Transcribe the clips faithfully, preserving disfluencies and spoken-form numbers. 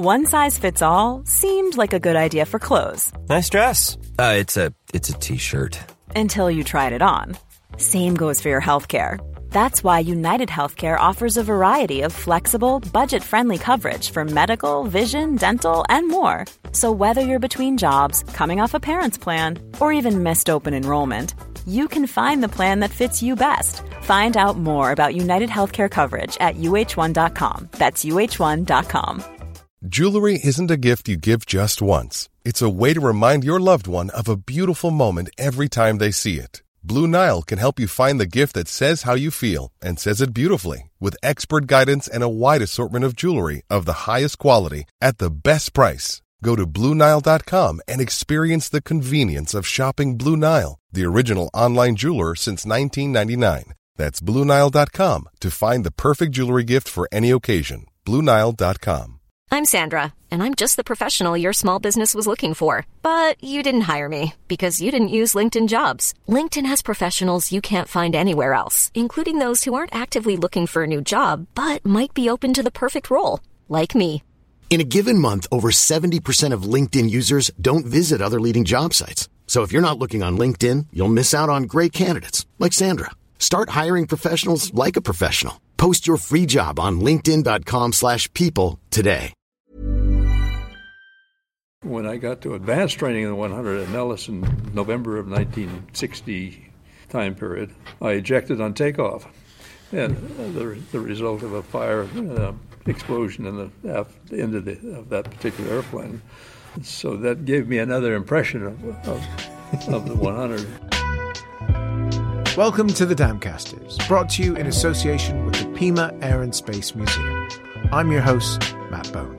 One size fits all seemed like a good idea for clothes. Nice dress. Uh, it's a it's a t-shirt. Until you tried it on. Same goes for your healthcare. That's why United Healthcare offers a variety of flexible, budget-friendly coverage for medical, vision, dental, and more. So whether you're between jobs, coming off a parent's plan, or even missed open enrollment, you can find the plan that fits you best. Find out more about United Healthcare coverage at U H one dot com. That's U H one dot com. Jewelry isn't a gift you give just once. It's a way to remind your loved one of a beautiful moment every time they see it. Blue Nile can help you find the gift that says how you feel and says it beautifully, with expert guidance and a wide assortment of jewelry of the highest quality at the best price. Go to Blue Nile dot com and experience the convenience of shopping Blue Nile, the original online jeweler since nineteen ninety-nine. That's Blue Nile dot com to find the perfect jewelry gift for any occasion. Blue Nile dot com. I'm Sandra, and I'm just the professional your small business was looking for. But you didn't hire me because you didn't use LinkedIn Jobs. LinkedIn has professionals you can't find anywhere else, including those who aren't actively looking for a new job, but might be open to the perfect role, like me. In a given month, over seventy percent of LinkedIn users don't visit other leading job sites. So if you're not looking on LinkedIn, you'll miss out on great candidates like Sandra. Start hiring professionals like a professional. Post your free job on linkedin dot com slash people today. When I got to advanced training in the one hundred at Nellis in November of nineteen sixty time period, I ejected on takeoff. And the, the result of a fire uh, explosion in the aft end of, the, of that particular airplane. So that gave me another impression of, of, of the one hundred. Welcome to the Damcasters, brought to you in association with the Pima Air and Space Museum. I'm your host, Matt Bone.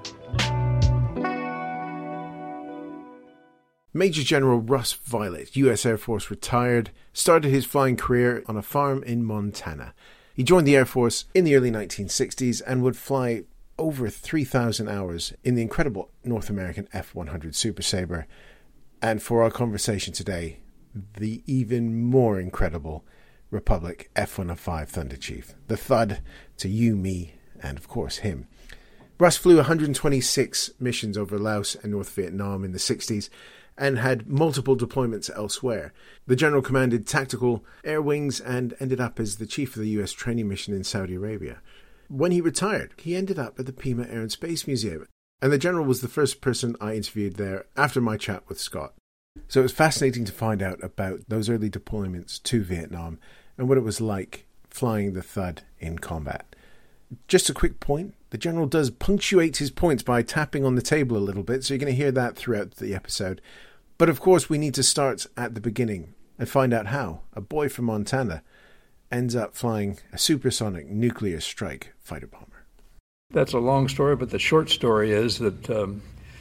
Major General Russ Violet, U S Air Force retired, started his flying career on a farm in Montana. He joined the Air Force in the early nineteen sixties and would fly over three thousand hours in the incredible North American F one hundred Super Sabre. And for our conversation today, the even more incredible Republic F one oh five Thunder Chief. The Thud to you, me, and of course him. Russ flew one hundred twenty-six missions over Laos and North Vietnam in the sixties and had multiple deployments elsewhere. The general commanded tactical air wings and ended up as the chief of the U S training mission in Saudi Arabia. When he retired, he ended up at the Pima Air and Space Museum, and the general was the first person I interviewed there after my chat with Scott. So it was fascinating to find out about those early deployments to Vietnam and what it was like flying the Thud in combat. Just a quick point, the general does punctuate his points by tapping on the table a little bit, so you're going to hear that throughout the episode. But of course we need to start at the beginning and find out how a boy from Montana ends up flying a supersonic nuclear strike fighter bomber. That's a long story, but the short story is that um,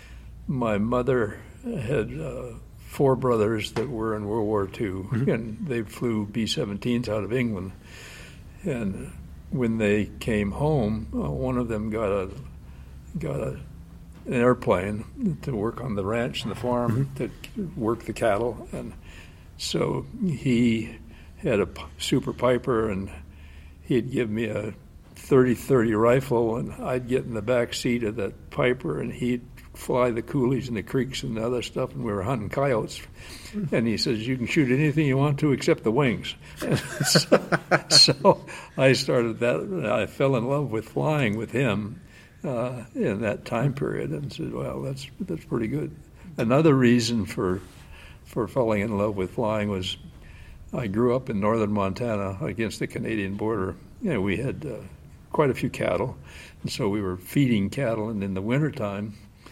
my mother had uh, four brothers that were in World War Two, mm-hmm. and they flew B seventeens out of England. And when they came home, uh, one of them got a got a, an airplane to work on the ranch and the farm, mm-hmm. to work the cattle. And so he had a Super Piper, and he'd give me a thirty thirty rifle, and I'd get in the back seat of that Piper, and he'd fly the coulees and the creeks and the other stuff, and we were hunting coyotes. And he says, you can shoot anything you want to except the wings. And so, so I started that, and I fell in love with flying with him uh, in that time period, and said, well, that's that's pretty good. Another reason for for falling in love with flying was I grew up in northern Montana against the Canadian border. You know, we had uh, quite a few cattle, and so we were feeding cattle, and in the wintertime,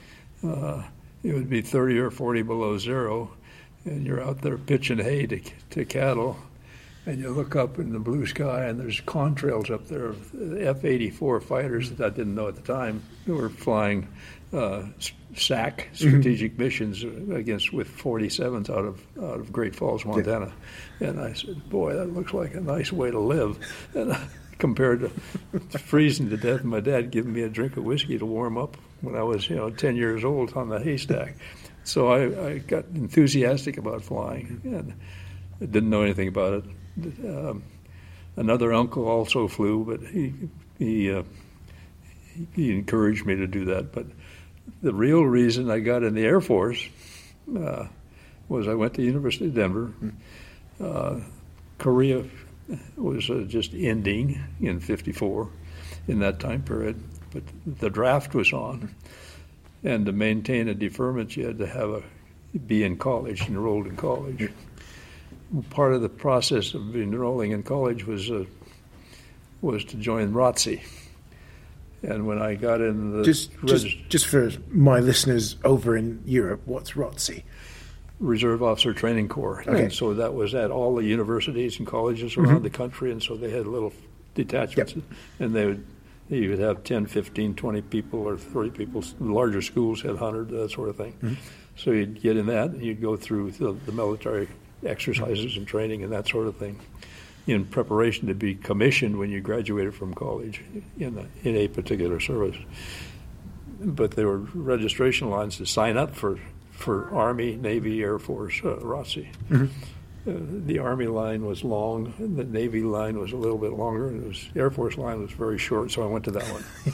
Uh, it would be thirty or forty below zero, and you're out there pitching hay to, to cattle, and you look up in the blue sky, and there's contrails up there of F eighty-four fighters that I didn't know at the time who were flying uh, S A C, strategic mm-hmm. missions, against with forty-sevens out of out of Great Falls, Montana. Yeah. And I said, boy, that looks like a nice way to live. And I, compared to freezing to death, my dad giving me a drink of whiskey to warm up when I was, you know, ten years old on the haystack. So I, I got enthusiastic about flying, and I didn't know anything about it. Um, another uncle also flew, but he he uh, he encouraged me to do that. But the real reason I got in the Air Force uh, was I went to the University of Denver. Uh, Korea was uh, just ending in fifty-four in that time period, but the draft was on. And to maintain a deferment, you had to have a be in college, enrolled in college. Part of the process of enrolling in college was uh, was to join R O T C. And when I got in the just, regist- just just for my listeners over in Europe, what's R O T C? Reserve Officer Training Corps. Okay. And so that was at all the universities and colleges around mm-hmm. the country, and so they had little detachments. Yep. And they would you would have ten, fifteen, twenty people or thirty people. The larger schools had one hundred, that sort of thing. Mm-hmm. So you'd get in that, and you'd go through the, the military exercises and training and that sort of thing in preparation to be commissioned when you graduated from college in a, in a particular service. But there were registration lines to sign up for, for Army, Navy, Air Force, uh, R O T C. Mm-hmm. Uh, the Army line was long, and the Navy line was a little bit longer, and it was Air Force line was very short, so I went to that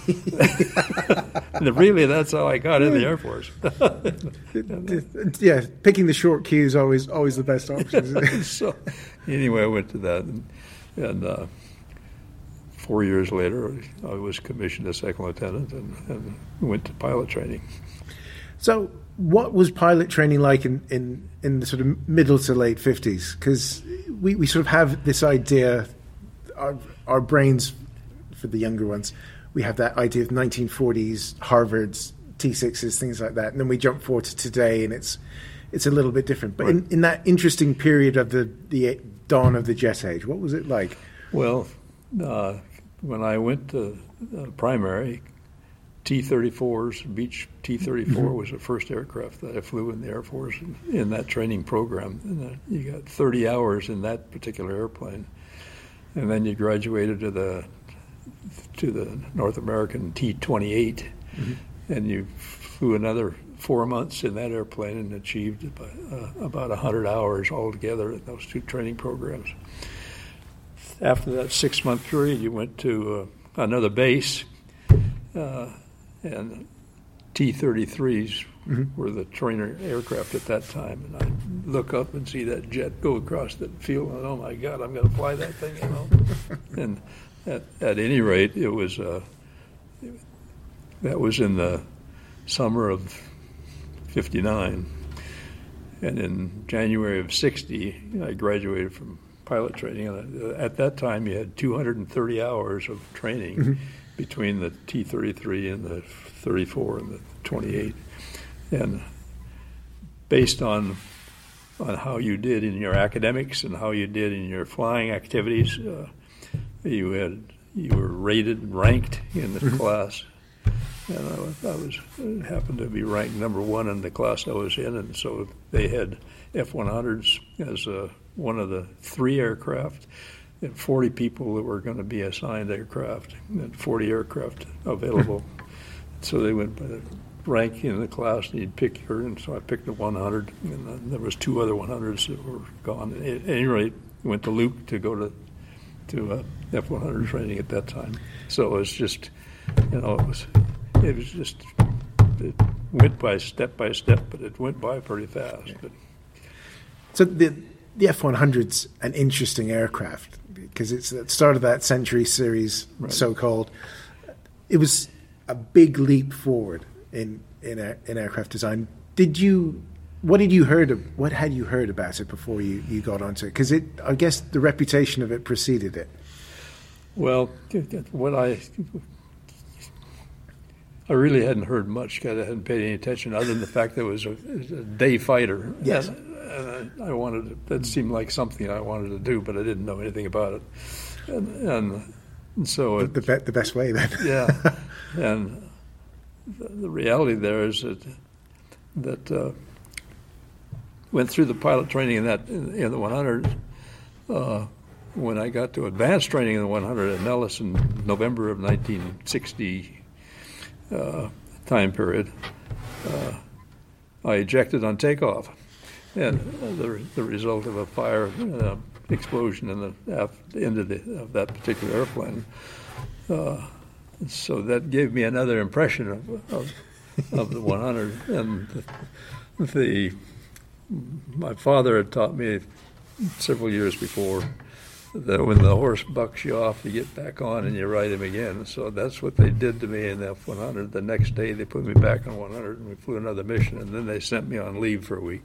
one. And really, that's how I got in the Air Force. Yeah, picking the short queue is always always the best option, isn't it? So anyway, I went to that, and, and uh, four years later, I was commissioned as second lieutenant and, and went to pilot training. So what was pilot training like in, in, in the sort of middle to late fifties? Because we, we sort of have this idea, our, our brains, for the younger ones, we have that idea of nineteen forties, Harvard's, T sixes, things like that. And then we jump forward to today, and it's it's a little bit different. But right. in, in that interesting period of the, the dawn of the jet age, what was it like? Well, uh, when I went to uh, primary, T thirty-fours, Beech T thirty-four mm-hmm. was the first aircraft that I flew in the Air Force in, in that training program. And uh, you got thirty hours in that particular airplane. And then you graduated to the to the North American T twenty-eight, mm-hmm. and you flew another four months in that airplane and achieved about, uh, about one hundred hours altogether in those two training programs. After that six-month period, you went to uh, another base, uh, and T thirty-threes mm-hmm. were the trainer aircraft at that time. And I look up and see that jet go across the field, and oh my God, I'm going to fly that thing, you know. And at, at any rate, it was uh, that was in the summer of fifty-nine, and in January of sixty, I graduated from pilot training. And at that time, you had two hundred thirty hours of training mm-hmm. between the T thirty-three and the thirty-four and the twenty-eight, and based on on how you did in your academics and how you did in your flying activities, uh, you had you were rated and ranked in the mm-hmm. class. And I was, I was happened to be ranked number one in the class I was in, and so they had F one hundreds as uh, one of the three aircraft, and forty people that were going to be assigned aircraft, and forty aircraft available. So they went by the rank in the class, and you'd pick your, and so I picked the one hundred, and then there was two other one hundreds that were gone. At any rate, went to Luke to go to to uh, F one hundred training at that time. So it was just, you know, it was. It was just, it went by step by step, but it went by pretty fast. But. So the the F one hundred's an interesting aircraft because it's at the start of that Century Series, right. so-called. It was a big leap forward in in, air, in aircraft design. Did you? What did you heard? Of, what had you heard about it before you, you got onto it? Because it, I guess, the reputation of it preceded it. Well, what I. I really hadn't heard much because I hadn't paid any attention other than the fact that it was a, a day fighter. Yes. And, and I, I wanted to, that seemed like something I wanted to do, but I didn't know anything about it. And, and, and so... The, the, the best way, then. Yeah. And the, the reality there is that, that uh, went through the pilot training in that in, in the one hundred. Uh, when I got to advanced training in the one hundred at Nellis in November of nineteen sixty, Uh, time period, uh, I ejected on takeoff, and uh, the the result of a fire uh, explosion in the aft end of, the, of that particular airplane. Uh, so that gave me another impression of of, of the one hundred. And the, the my father had taught me several years before that when the horse bucks you off, you get back on and you ride him again. So that's what they did to me in the F one hundred. The next day they put me back on one hundred and we flew another mission, and then they sent me on leave for a week.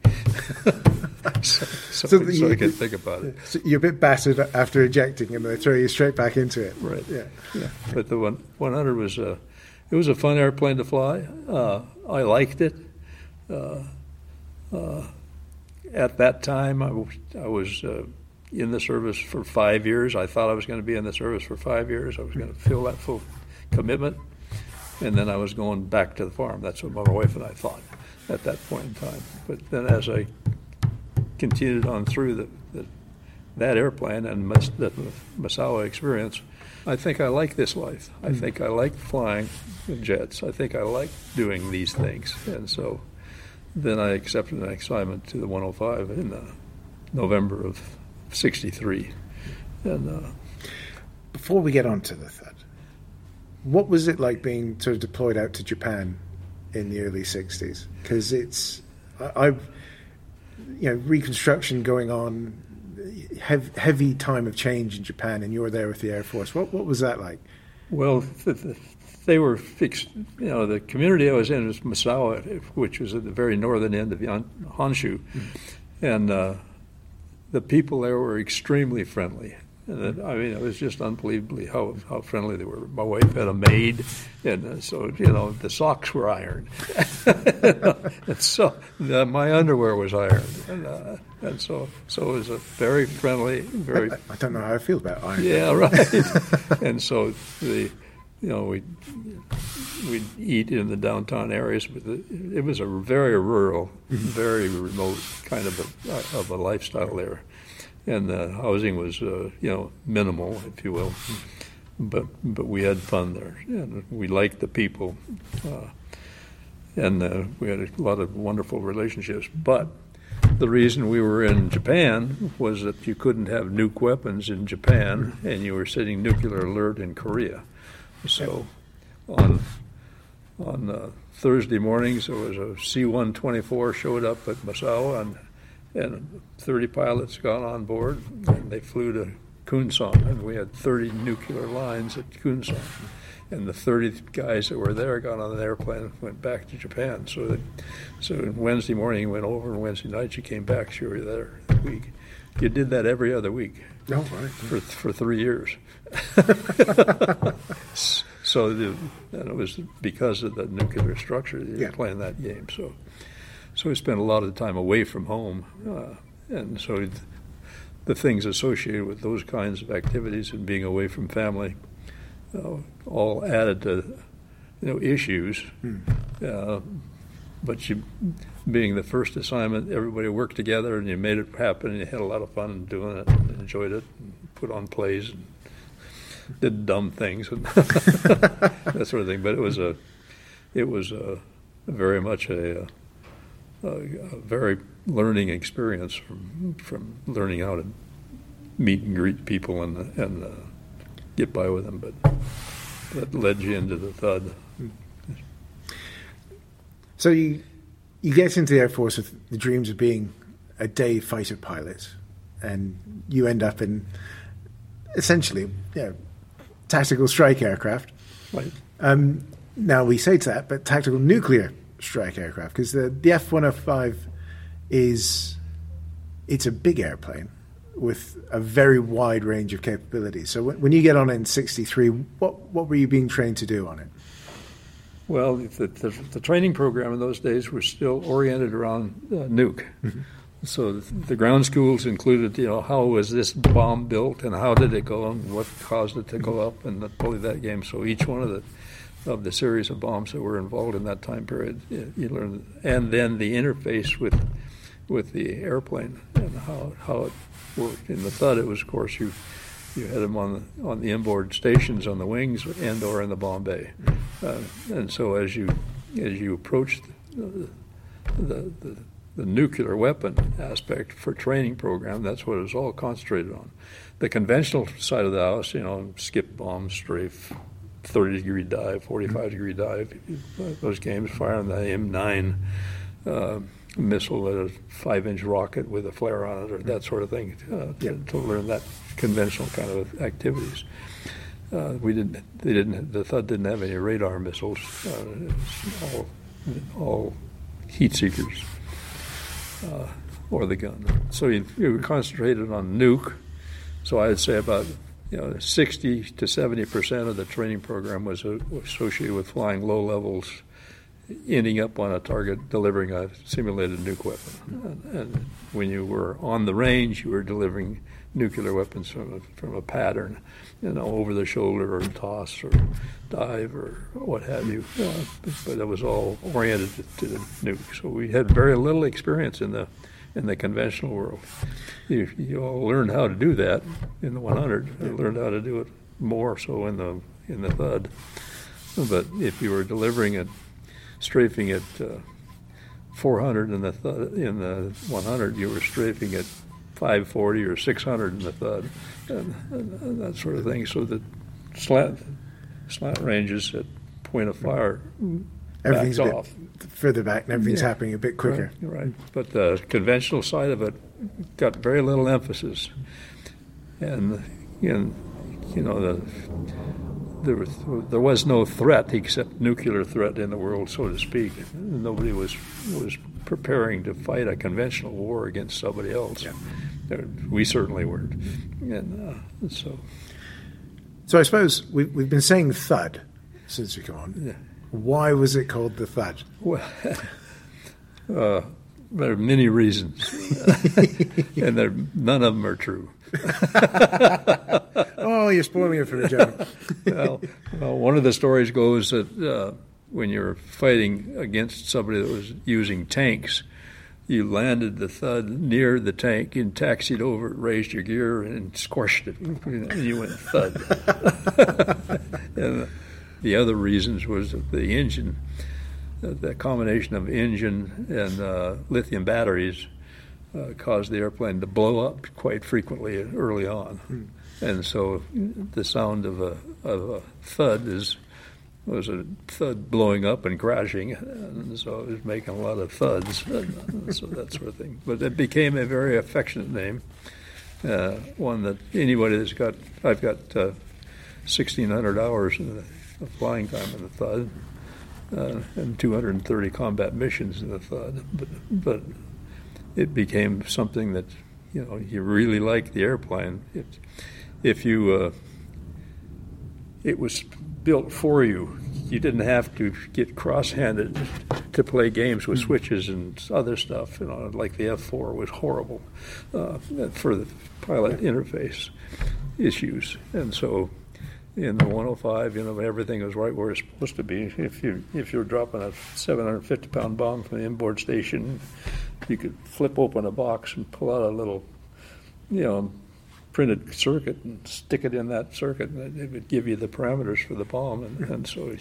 so so, so, you, so I could think about it. So you're a bit battered after ejecting and they throw you straight back into it. Right. Yeah. Yeah. But the one, one hundred was a, it was a fun airplane to fly. Uh, I liked it. Uh, uh, at that time, I was, I was uh, in the service for five years. I thought I was going to be in the service for five years. I was going to fill that full commitment, and then I was going back to the farm. That's what my wife and I thought at that point in time. But then as I continued on through the, the, that airplane and Mas, the Misawa experience, I think I like this life. I mm. think I like flying jets. I think I like doing these things. And so then I accepted an assignment to the one oh five in uh, November of sixty-three. And uh, before we get on to the Thud, what was it like being sort of deployed out to Japan in the early sixties? Because it's, I, I've, you know, Reconstruction going on, hev- heavy time of change in Japan, and you were there with the Air Force. What what was that like? Well, the, the, they were fixed. You know, the community I was in was Misawa, which was at the very northern end of Honshu, mm-hmm. and uh, the people there were extremely friendly. And it, I mean, it was just unbelievably how how friendly they were. My wife had a maid, and uh, so you know the socks were ironed, and so the, my underwear was ironed, and, uh, and so so it was a very friendly, very. I, I don't know how I feel about iron. Yeah, right. And so the, you know, we we'd eat in the downtown areas, but the, it was a very rural, very remote kind of a of a lifestyle there. And the housing was, uh, you know, minimal, if you will, but but we had fun there, and we liked the people, uh, and uh, we had a lot of wonderful relationships. But the reason we were in Japan was that you couldn't have nuke weapons in Japan, and you were sitting nuclear alert in Korea. So on on uh, Thursday mornings, there was a C one twenty-four showed up at Misawa, and and thirty pilots got on board, and they flew to Kunsan, and we had thirty nuclear lines at Kunsan. And the thirty guys that were there got on an airplane and went back to Japan. So that, so Wednesday morning you went over, and Wednesday night you came back, so you were there a week. You did that every other week. Oh, right. For for three years. So the, and it was because of the nuclear structure that you yeah. were playing that game. So. So we spent a lot of time away from home, uh, and so th- the things associated with those kinds of activities and being away from family uh, all added to, you know, issues. Mm. Uh, but you, being the first assignment, everybody worked together and you made it happen, and you had a lot of fun doing it and enjoyed it, and put on plays and did dumb things and that sort of thing. But it was a, it was a, very much a. a A, a very learning experience from from learning how to meet and greet people and and uh, get by with them, but that led you into the Thud. So you you get into the Air Force with the dreams of being a day fighter pilot, and you end up in essentially, you know, tactical strike aircraft. Right. Um, now we say to that, but tactical nuclear strike aircraft, because the, the F one oh five is it's a big airplane with a very wide range of capabilities. So when, when you get on it in sixty-three, what what were you being trained to do on it? Well, the, the, the training program in those days was still oriented around uh, nuke. Mm-hmm. So the, the ground schools included, you know, how was this bomb built and how did it go and what caused it to go up and play that game. So each one of the of the series of bombs that were involved in that time period, you, you learn, and then the interface with with the airplane and how how it worked. In the Thud, it was, of course, you you had them on the on the inboard stations on the wings and or in the bomb bay, uh, and so as you as you approached the the, the the nuclear weapon aspect for training program, that's what it was all concentrated on. The conventional side of the house, you know, skip bombs, strafe, thirty-degree dive, forty-five-degree dive, those games, firing the M nine uh, missile at a five-inch rocket with a flare on it, or that sort of thing, uh, yep. to, to learn that conventional kind of activities. Uh, we didn't. They didn't. The Thud didn't have any radar missiles. Uh, it was all, all heat seekers, uh, or the gun. So you, you concentrated on nuke. So I'd say about you know sixty to seventy percent of the training program was uh, associated with flying low levels, ending up on a target, delivering a simulated nuke weapon. And, and when you were on the range, you were delivering nuclear weapons from a, from a pattern, you know, over the shoulder or toss or dive or what have you. Uh, but it was all oriented to, to the nuke. So we had very little experience in the in the conventional world. You, you all learned how to do that in the one hundred. You learned how to do it more so in the in the Thud. But if you were delivering it, strafing at uh, four hundred in the Thud, in the one hundred, you were strafing at five forty or six hundred in the Thud, and, and that sort of thing. So the slant slant ranges at point of fire everything's backs a bit off further back, and everything's yeah. happening a bit quicker. Right, right. But the conventional side of it got very little emphasis, and you know, you know the. There was, there was no threat except nuclear threat in the world, so to speak. Nobody was was preparing to fight a conventional war against somebody else. Yeah. We certainly weren't. And uh, so, so I suppose we, we've been saying Thud since we come on. Yeah. Why was it called the Thud? Well, uh, there are many reasons, and there, none of them are true. Oh, you're spoiling it for the joke. well, well, one of the stories goes that uh, when you're fighting against somebody that was using tanks, you landed the Thud near the tank and taxied over it, raised your gear, and squashed it. And you went Thud. And the other reasons was that the engine, the combination of engine and uh, lithium batteries, Uh, caused the airplane to blow up quite frequently early on, mm. and so the sound of a of a thud is was a thud blowing up and crashing, and so it was making a lot of thuds, and so that sort of thing. But it became a very affectionate name, uh, one that anybody that's got I've got uh, sixteen hundred hours in the, of flying time in the Thud, uh, and two hundred thirty combat missions in the Thud, but but. It became something that, you know, you really like the airplane. It, if you, uh, it was built for you. You didn't have to get cross-handed to play games with switches and other stuff. You know, like the F four was horrible uh, for the pilot interface issues, and so. In the one oh five, you know, everything was right where it's supposed to be. If you if you're dropping a seven hundred fifty pound bomb from the inboard station, you could flip open a box and pull out a little, you know, printed circuit and stick it in that circuit, and it would give you the parameters for the bomb. And, and so,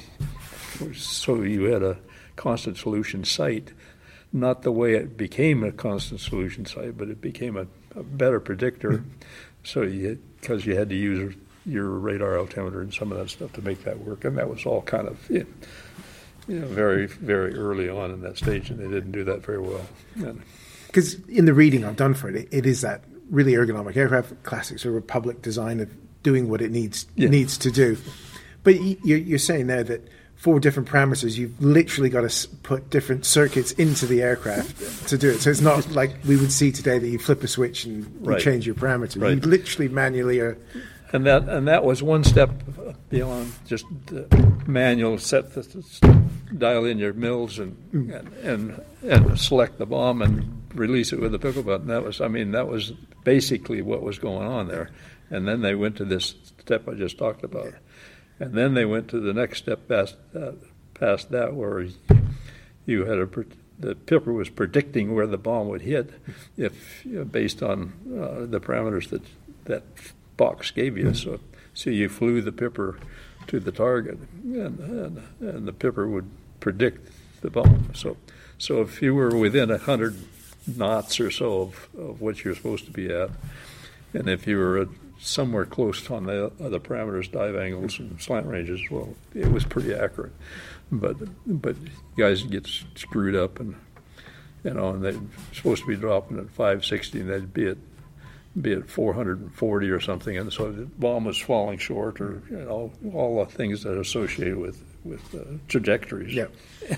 so you had a constant solution sight, not the way it became a constant solution sight, but it became a, a better predictor. So you because you had to use your radar altimeter and some of that stuff to make that work, and that was all kind of you know, very, very early on in that stage, and they didn't do that very well. Because in the reading I've done for it, it is that really ergonomic aircraft, classic sort of Republic design of doing what it needs yeah. needs to do. But you're, you're saying there that for different parameters, you've literally got to put different circuits into the aircraft to do it. So it's not like we would see today that you flip a switch and you right. change your parameters. Right. You literally manually are. And that and that was one step beyond just the manual set, the, dial in your mills and, and and and select the bomb and release it with a pickle button. That was, I mean, that was basically what was going on there. And then they went to this step I just talked about. And then they went to the next step past that, past that where you had a, the Pipper was predicting where the bomb would hit if you know, based on uh, the parameters that that box gave you. So so you flew the Pipper to the target, and and, and the Pipper would predict the bomb. So so if you were within a hundred knots or so of, of what you're supposed to be at, and if you were at somewhere close on the other parameters, dive angles and slant ranges. Well, it was pretty accurate, but but guys get screwed up, and you know, and they're supposed to be dropping at five sixty, and they'd be at be at four hundred forty or something, and so the bomb was falling short, or you know, all the things that are associated with with uh, trajectories, yeah,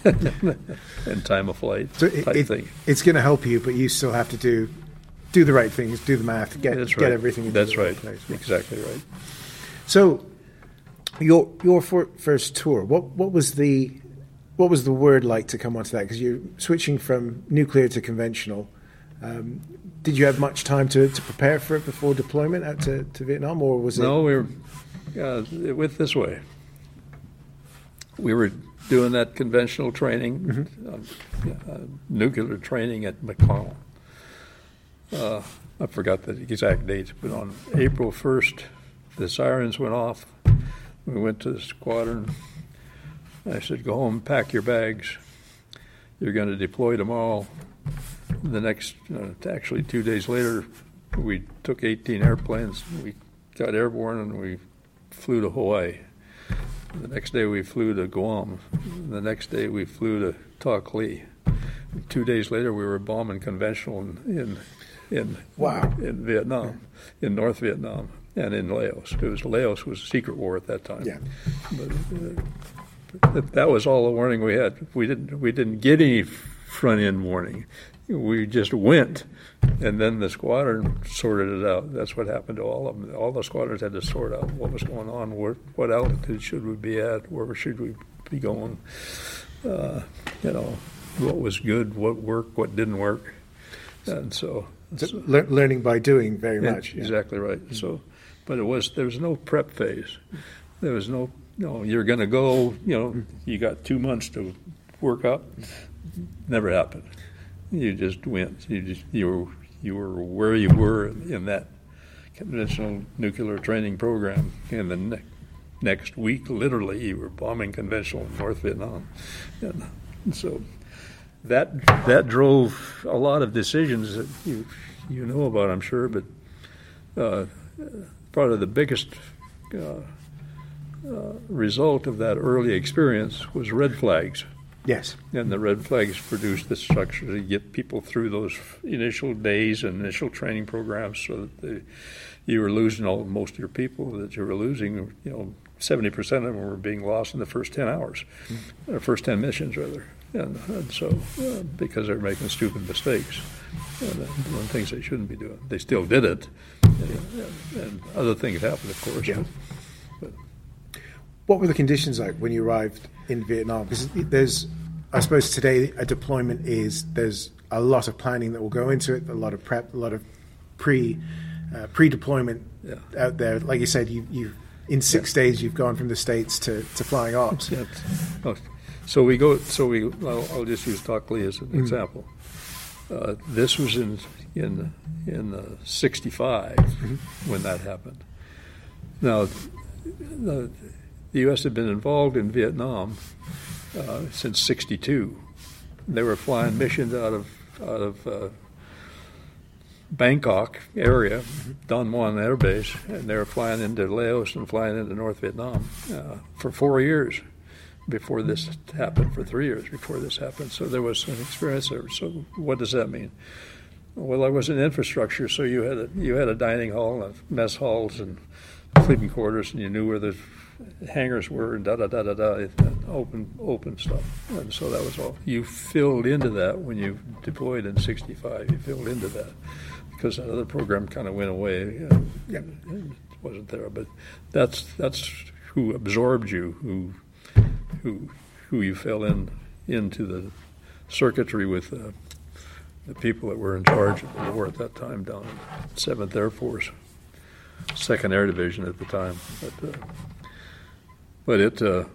and time of flight so type it, thing. It's going to help you, but you still have to do do the right things, do the math, get That's get right. everything. Into That's the right, right. place. Exactly right. So, your your for, first tour, what what was the what was the word like to come onto that? Because you're switching from nuclear to conventional. Um, did you have much time to, to prepare for it before deployment out to, to Vietnam, or was it? No, we were uh, it went this way. We were doing that conventional training, mm-hmm. uh, uh, nuclear training at McConnell. Uh, I forgot the exact dates, but on April first, the sirens went off. We went to the squadron. I said, go home, pack your bags. You're going to deploy tomorrow. The next, uh, actually two days later, we took eighteen airplanes. We got airborne and we flew to Hawaii. The next day we flew to Guam. The next day we flew to Tak Lee. Two days later we were bombing conventional in in in, wow. in Vietnam, in North Vietnam, and in Laos. It was Laos was a secret war at that time. Yeah. But, uh, that, that was all the warning we had. We didn't we didn't get any front end warning. We just went, and then the squadron sorted it out. That's what happened to all of them. All the squadrons had to sort out what was going on, where, what altitude should we be at, where should we be going, uh, you know, what was good, what worked, what didn't work. And so... so so le- learning by doing very yeah, much. Yeah. Exactly right. Mm-hmm. So, but it was, there was no prep phase. There was no, you know, you're going to go, you know, you got two months to work up. Never happened. You just went. You just you were you were where you were in that conventional nuclear training program, and the ne- next week, literally, you were bombing conventional in North Vietnam, and so that that drove a lot of decisions that you you know about, I'm sure. But uh, probably the biggest uh, uh, result of that early experience was red flags. Yes. And the red flags produced the structure to get people through those initial days and initial training programs, so that they, you were losing all most of your people that you were losing. You know, seventy percent of them were being lost in the first ten hours, mm-hmm. or first ten missions rather. And, and so, uh, because they're making stupid mistakes and uh, doing things they shouldn't be doing, they still did it. And, and, and other things happened, of course. Yeah. But, what were the conditions like when you arrived in Vietnam? Because there's, I suppose today a deployment is, there's a lot of planning that will go into it, a lot of prep, a lot of pre uh, pre-deployment yeah. out there. Like you said, you, you in six yeah. days you've gone from the States to, to flying ops. Yeah. Oh, so we go. So we. I'll, I'll just use Tak Lee as an mm. example. Uh, this was in in in uh, sixty-five mm-hmm. when that happened. Now, the, the U S had been involved in Vietnam uh, since sixty-two. They were flying missions out of out of uh, Bangkok area, Don Muon Air Base, and they were flying into Laos and flying into North Vietnam uh, for four years before this happened, for three years before this happened. So there was an experience there. So what does that mean? Well, there was an infrastructure, so you had a, you had a dining hall and mess halls and sleeping quarters, and you knew where the hangars were and da da da da da, open open stuff. And so that was all. You filled into that when you deployed in sixty-five. You filled into that because that other program kind of went away. Uh, yeah, it wasn't there, but that's that's who absorbed you, who who who you fell in into the circuitry with. Uh, the people that were in charge of the war at that time down in seventh Air Force, second Air Division at the time. But, uh, but it, uh,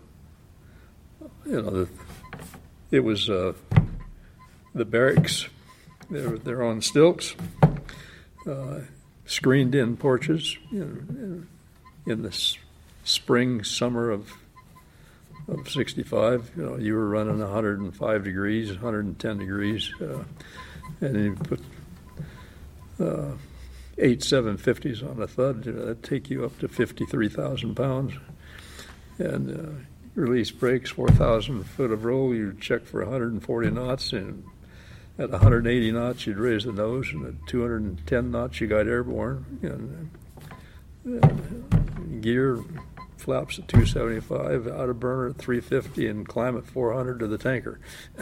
you know, the, it was uh, the barracks. They're, they're on stilts, uh, screened-in porches. You know, in, in the s- spring, summer of of sixty-five, you know, you were running one hundred five degrees, one hundred ten degrees. Uh, And you put uh, eight seven fifties on a Thud, you know, that'd take you up to fifty-three thousand pounds. And uh, release brakes, four thousand foot of roll, you'd check for one hundred forty knots, and at one hundred eighty knots you'd raise the nose, and at two hundred ten knots you got airborne. And, uh, gear flaps at two seventy-five, out of burner at three fifty, and climb at four hundred to the tanker.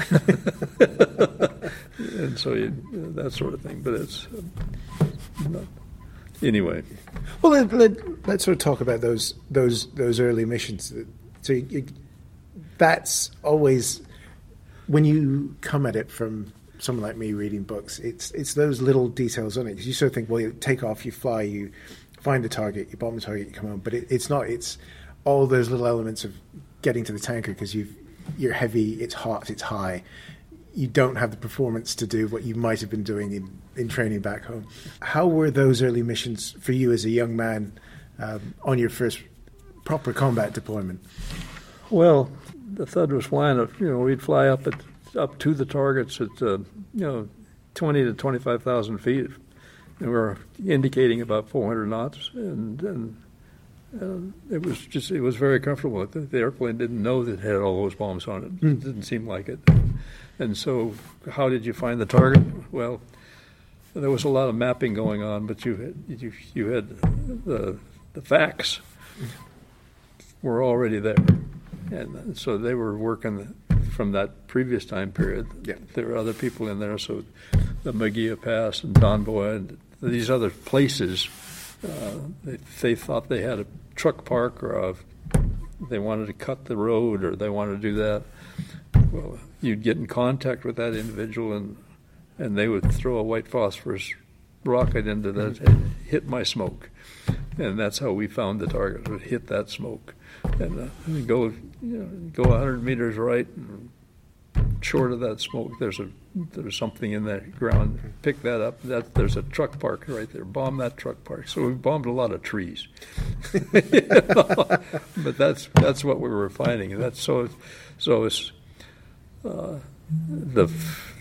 And so you, that sort of thing. But it's uh, not, anyway. Well, let, let, let's sort of talk about those those those early missions. So you, you, that's always, when you come at it from someone like me reading books, it's it's those little details on it. Because you sort of think, well, you take off, you fly, you find the target, you bomb the target, you come home. But it, it's not. It's all those little elements of getting to the tanker, because you've you're heavy, it's hot, it's high. You don't have the performance to do what you might have been doing in, in training back home. How were those early missions for you as a young man um, on your first proper combat deployment? Well, the Thud was flying, up, you know, we'd fly up at up to the targets at, uh, you know, twenty to twenty-five thousand feet. And we were indicating about four hundred knots. And, and uh, it was just, it was very comfortable. The, the airplane didn't know that it had all those bombs on it. Mm. It didn't seem like it. And so how did you find the target? Well, there was a lot of mapping going on, but you had, you, you had the, the facts were already there. And so they were working from that previous time period. Yeah. There were other people in there, so the Magia Pass and Don Boy and these other places, uh, they, they thought they had a truck park, or a, they wanted to cut the road, or they wanted to do that. Well, you'd get in contact with that individual, and and they would throw a white phosphorus rocket into that and hit my smoke. And that's how we found the target, would hit that smoke. And uh, go, you know, go one hundred meters right, and short of that smoke, there's a there's something in the ground. Pick that up. That there's a truck park right there. Bomb that truck park. So we bombed a lot of trees. You know? But that's that's what we were finding. And that's so so it's uh, the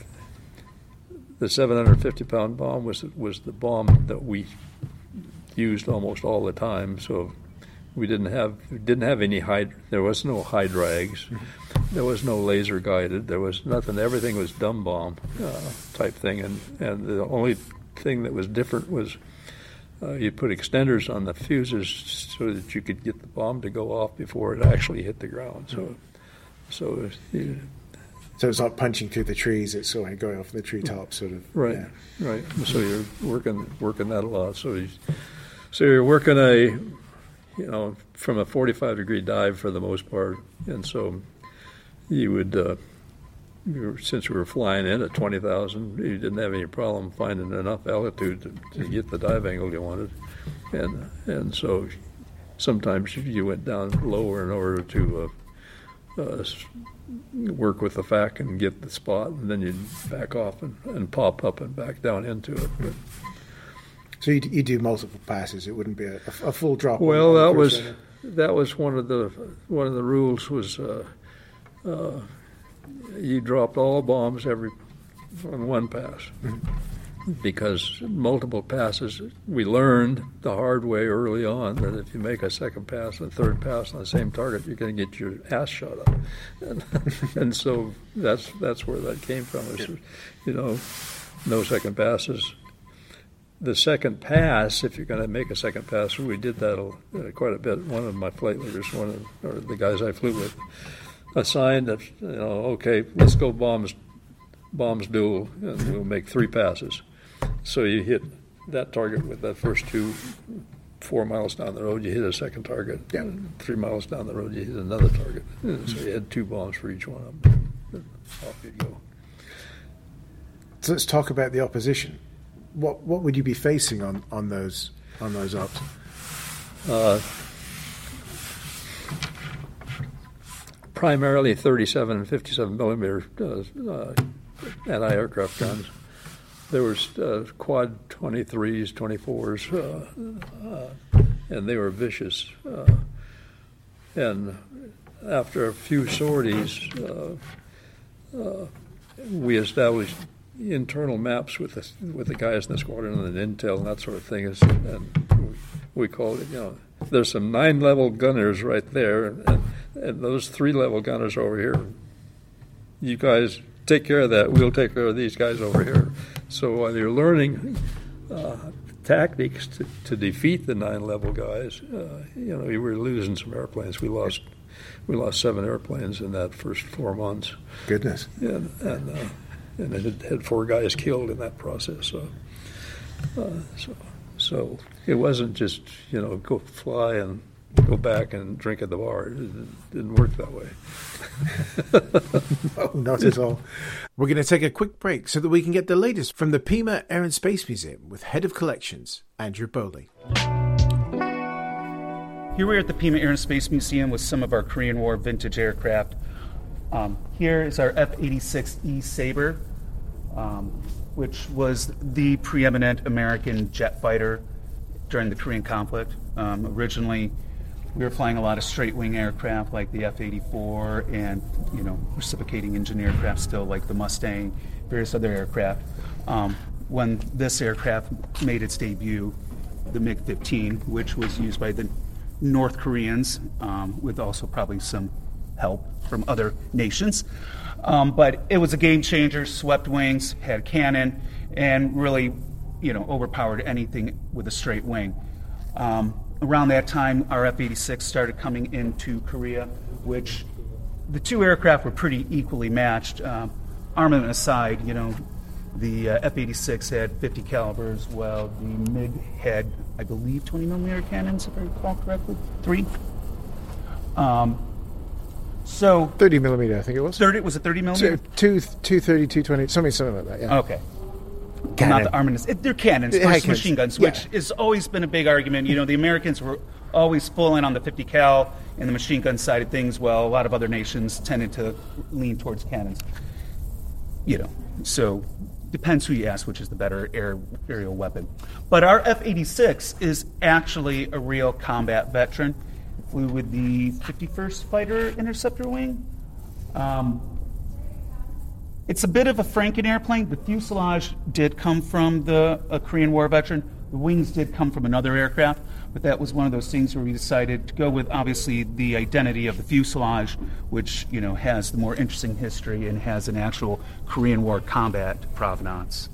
the seven hundred fifty pound bomb was was the bomb that we used almost all the time. So we didn't have we didn't have any high. There was no high drags. There was no laser guided. There was nothing. Everything was dumb bomb uh, type thing. And and the only thing that was different was uh, you put extenders on the fuses so that you could get the bomb to go off before it actually hit the ground. So so. You, So it's not punching through the trees; it's sort of going off the treetop, sort of. Right, yeah. right. So you're working working that a lot. So you, so you're working a, you know, from a forty-five degree dive for the most part, and so you would, uh, you were, since we were flying in at twenty thousand, you didn't have any problem finding enough altitude to, to get the dive angle you wanted, and and so sometimes you went down lower in order to. Uh, uh, work with the F A C and get the spot, and then you'd back off and, and pop up and back down into it. But, so you you do multiple passes. It wouldn't be a, a full drop. Well, that was minute. that was one of the one of the rules was uh, uh, you dropped all bombs every on one pass. Mm-hmm. Because multiple passes, we learned the hard way early on that if you make a second pass and a third pass on the same target, you're going to get your ass shot up, and, and so that's that's where that came from. Is, you know, no second passes. The second pass, if you're going to make a second pass, we did that uh, quite a bit. One of my flight leaders, one of or the guys I flew with, assigned that, you know, okay, let's go bombs, bombs duel, and we'll make three passes. So you hit that target with that first two, four miles down the road, you hit a second target. Yeah. Three miles down the road, you hit another target. And so you had two bombs for each one of them. And off you'd go. So let's talk about the opposition. What what would you be facing on, on those on those ops? Uh, primarily thirty-seven and fifty-seven millimeter uh, uh, anti-aircraft guns. There was uh, quad twenty-threes, twenty-fours, uh, uh, and they were vicious. Uh, and after a few sorties, uh, uh, we established internal maps with the with the guys in the squadron and intel and that sort of thing. Is, and we, we call it, you know, there's some nine-level gunners right there, and, and those three-level gunners over here. You guys take care of that. We'll take care of these guys over here. So while you're learning uh, tactics to, to defeat the nine-level guys, uh, you know, we were losing some airplanes. We lost we lost seven airplanes in that first four months. Goodness. And and, uh, and it had, had four guys killed in that process. So, uh, so so it wasn't just, you know, go fly and go back and drink at the bar. It didn't work that way. No, not at all. We're going to take a quick break so that we can get the latest from the Pima Air and Space Museum with Head of Collections, Andrew Bowley. Here we are at the Pima Air and Space Museum with some of our Korean War vintage aircraft. Um, here is our F eighty-six E Sabre, um, which was the preeminent American jet fighter during the Korean conflict. Um, originally, we were flying a lot of straight-wing aircraft like the F eighty-four and, you know, reciprocating engine aircraft still like the Mustang, various other aircraft. Um, when this aircraft made its debut, the MiG fifteen, which was used by the North Koreans, um, with also probably some help from other nations. Um, but it was a game changer, swept wings, had cannon, and really, you know, overpowered anything with a straight wing. Um, around that time, our F eighty-six started coming into Korea, which the two aircraft were pretty equally matched. Um, armament aside, you know, the uh, F eighty-six had fifty calibers, while the MiG had, I believe, twenty millimeter cannons, if I recall correctly, three. Um, so thirty millimeter, I think it was. thirty was it thirty millimeter? Two, two, two thirty, two twenty, something, something like that. Yeah. Okay. Cannon. Not the armaments. It, they're cannons They're versus cannons. machine guns, Yeah. which has always been a big argument. You know, the Americans were always full in on the fifty cal and the machine gun side of things, while a lot of other nations tended to lean towards cannons. You know, so depends who you ask which is the better air, aerial weapon. But our F eighty-six is actually a real combat veteran. Flew with the fifty-first Fighter Interceptor Wing. Um, it's a bit of a Franken airplane. The fuselage did come from the a Korean War veteran. The wings did come from another aircraft, but that was one of those things where we decided to go with, obviously, the identity of the fuselage, which, you know, has the more interesting history and has an actual Korean War combat provenance.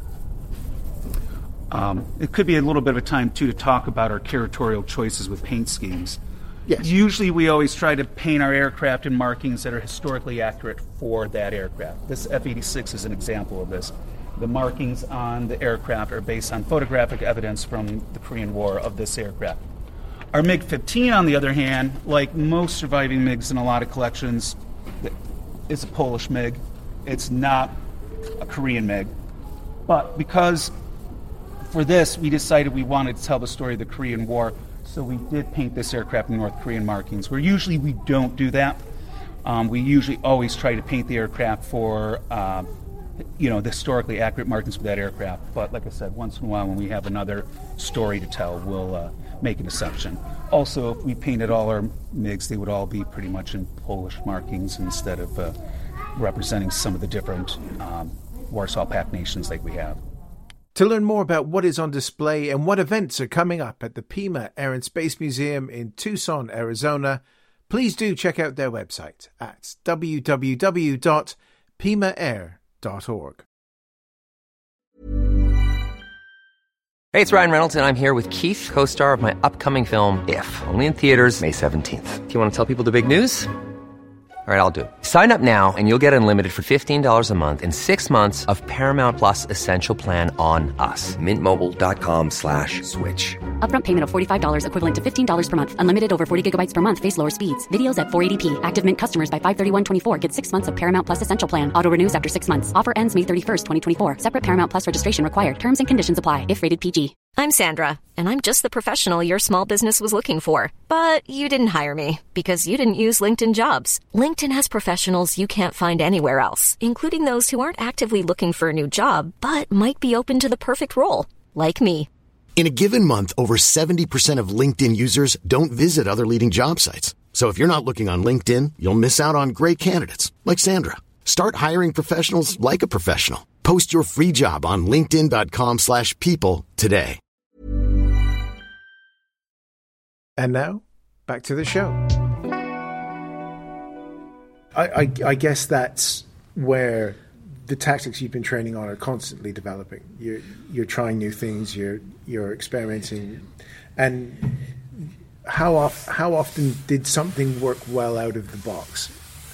Um, it could be a little bit of a time, too, to talk about our curatorial choices with paint schemes. Yes. Usually we always try to paint our aircraft in markings that are historically accurate for that aircraft. This F eighty-six is an example of this. The markings on the aircraft are based on photographic evidence from the Korean War of this aircraft. Our MiG fifteen, on the other hand, like most surviving MiGs in a lot of collections, is a Polish MiG. It's not a Korean MiG. But because for this we decided we wanted to tell the story of the Korean War, so we did paint this aircraft in North Korean markings, where usually we don't do that. Um, we usually always try to paint the aircraft for, uh, you know, the historically accurate markings for that aircraft. But like I said, once in a while when we have another story to tell, we'll uh, make an exception. Also, if we painted all our MiGs, they would all be pretty much in Polish markings instead of uh, representing some of the different um, Warsaw Pact nations like we have. To learn more about what is on display and what events are coming up at the Pima Air and Space Museum in Tucson, Arizona, please do check out their website at w w w dot pima air dot org. Hey, it's Ryan Reynolds, and I'm here with Keith, co-star of my upcoming film, If, only in theaters May seventeenth. Do you want to tell people the big news? All right, I'll do it. Sign up now and you'll get unlimited for fifteen dollars a month and six months of Paramount Plus Essential Plan on us. Mint Mobile dot com slash switch. Upfront payment of forty-five dollars equivalent to fifteen dollars per month. Unlimited over forty gigabytes per month. Face lower speeds. Videos at four eighty p. Active Mint customers by five thirty-one twenty-four get six months of Paramount Plus Essential Plan. Auto renews after six months. Offer ends May thirty-first, twenty twenty-four. Separate Paramount Plus registration required. Terms and conditions apply if rated P G. I'm Sandra, and I'm just the professional your small business was looking for. But you didn't hire me because you didn't use LinkedIn Jobs. LinkedIn has professionals you can't find anywhere else, including those who aren't actively looking for a new job, but might be open to the perfect role, like me. In a given month, over seventy percent of LinkedIn users don't visit other leading job sites. So if you're not looking on LinkedIn, you'll miss out on great candidates like Sandra. Start hiring professionals like a professional. Post your free job on linkedin.com slash people today. And now, back to the show. I, I, I guess that's where the tactics you've been training on are constantly developing. You're you're trying new things. You're you're experimenting. And how off, how often did something work well out of the box?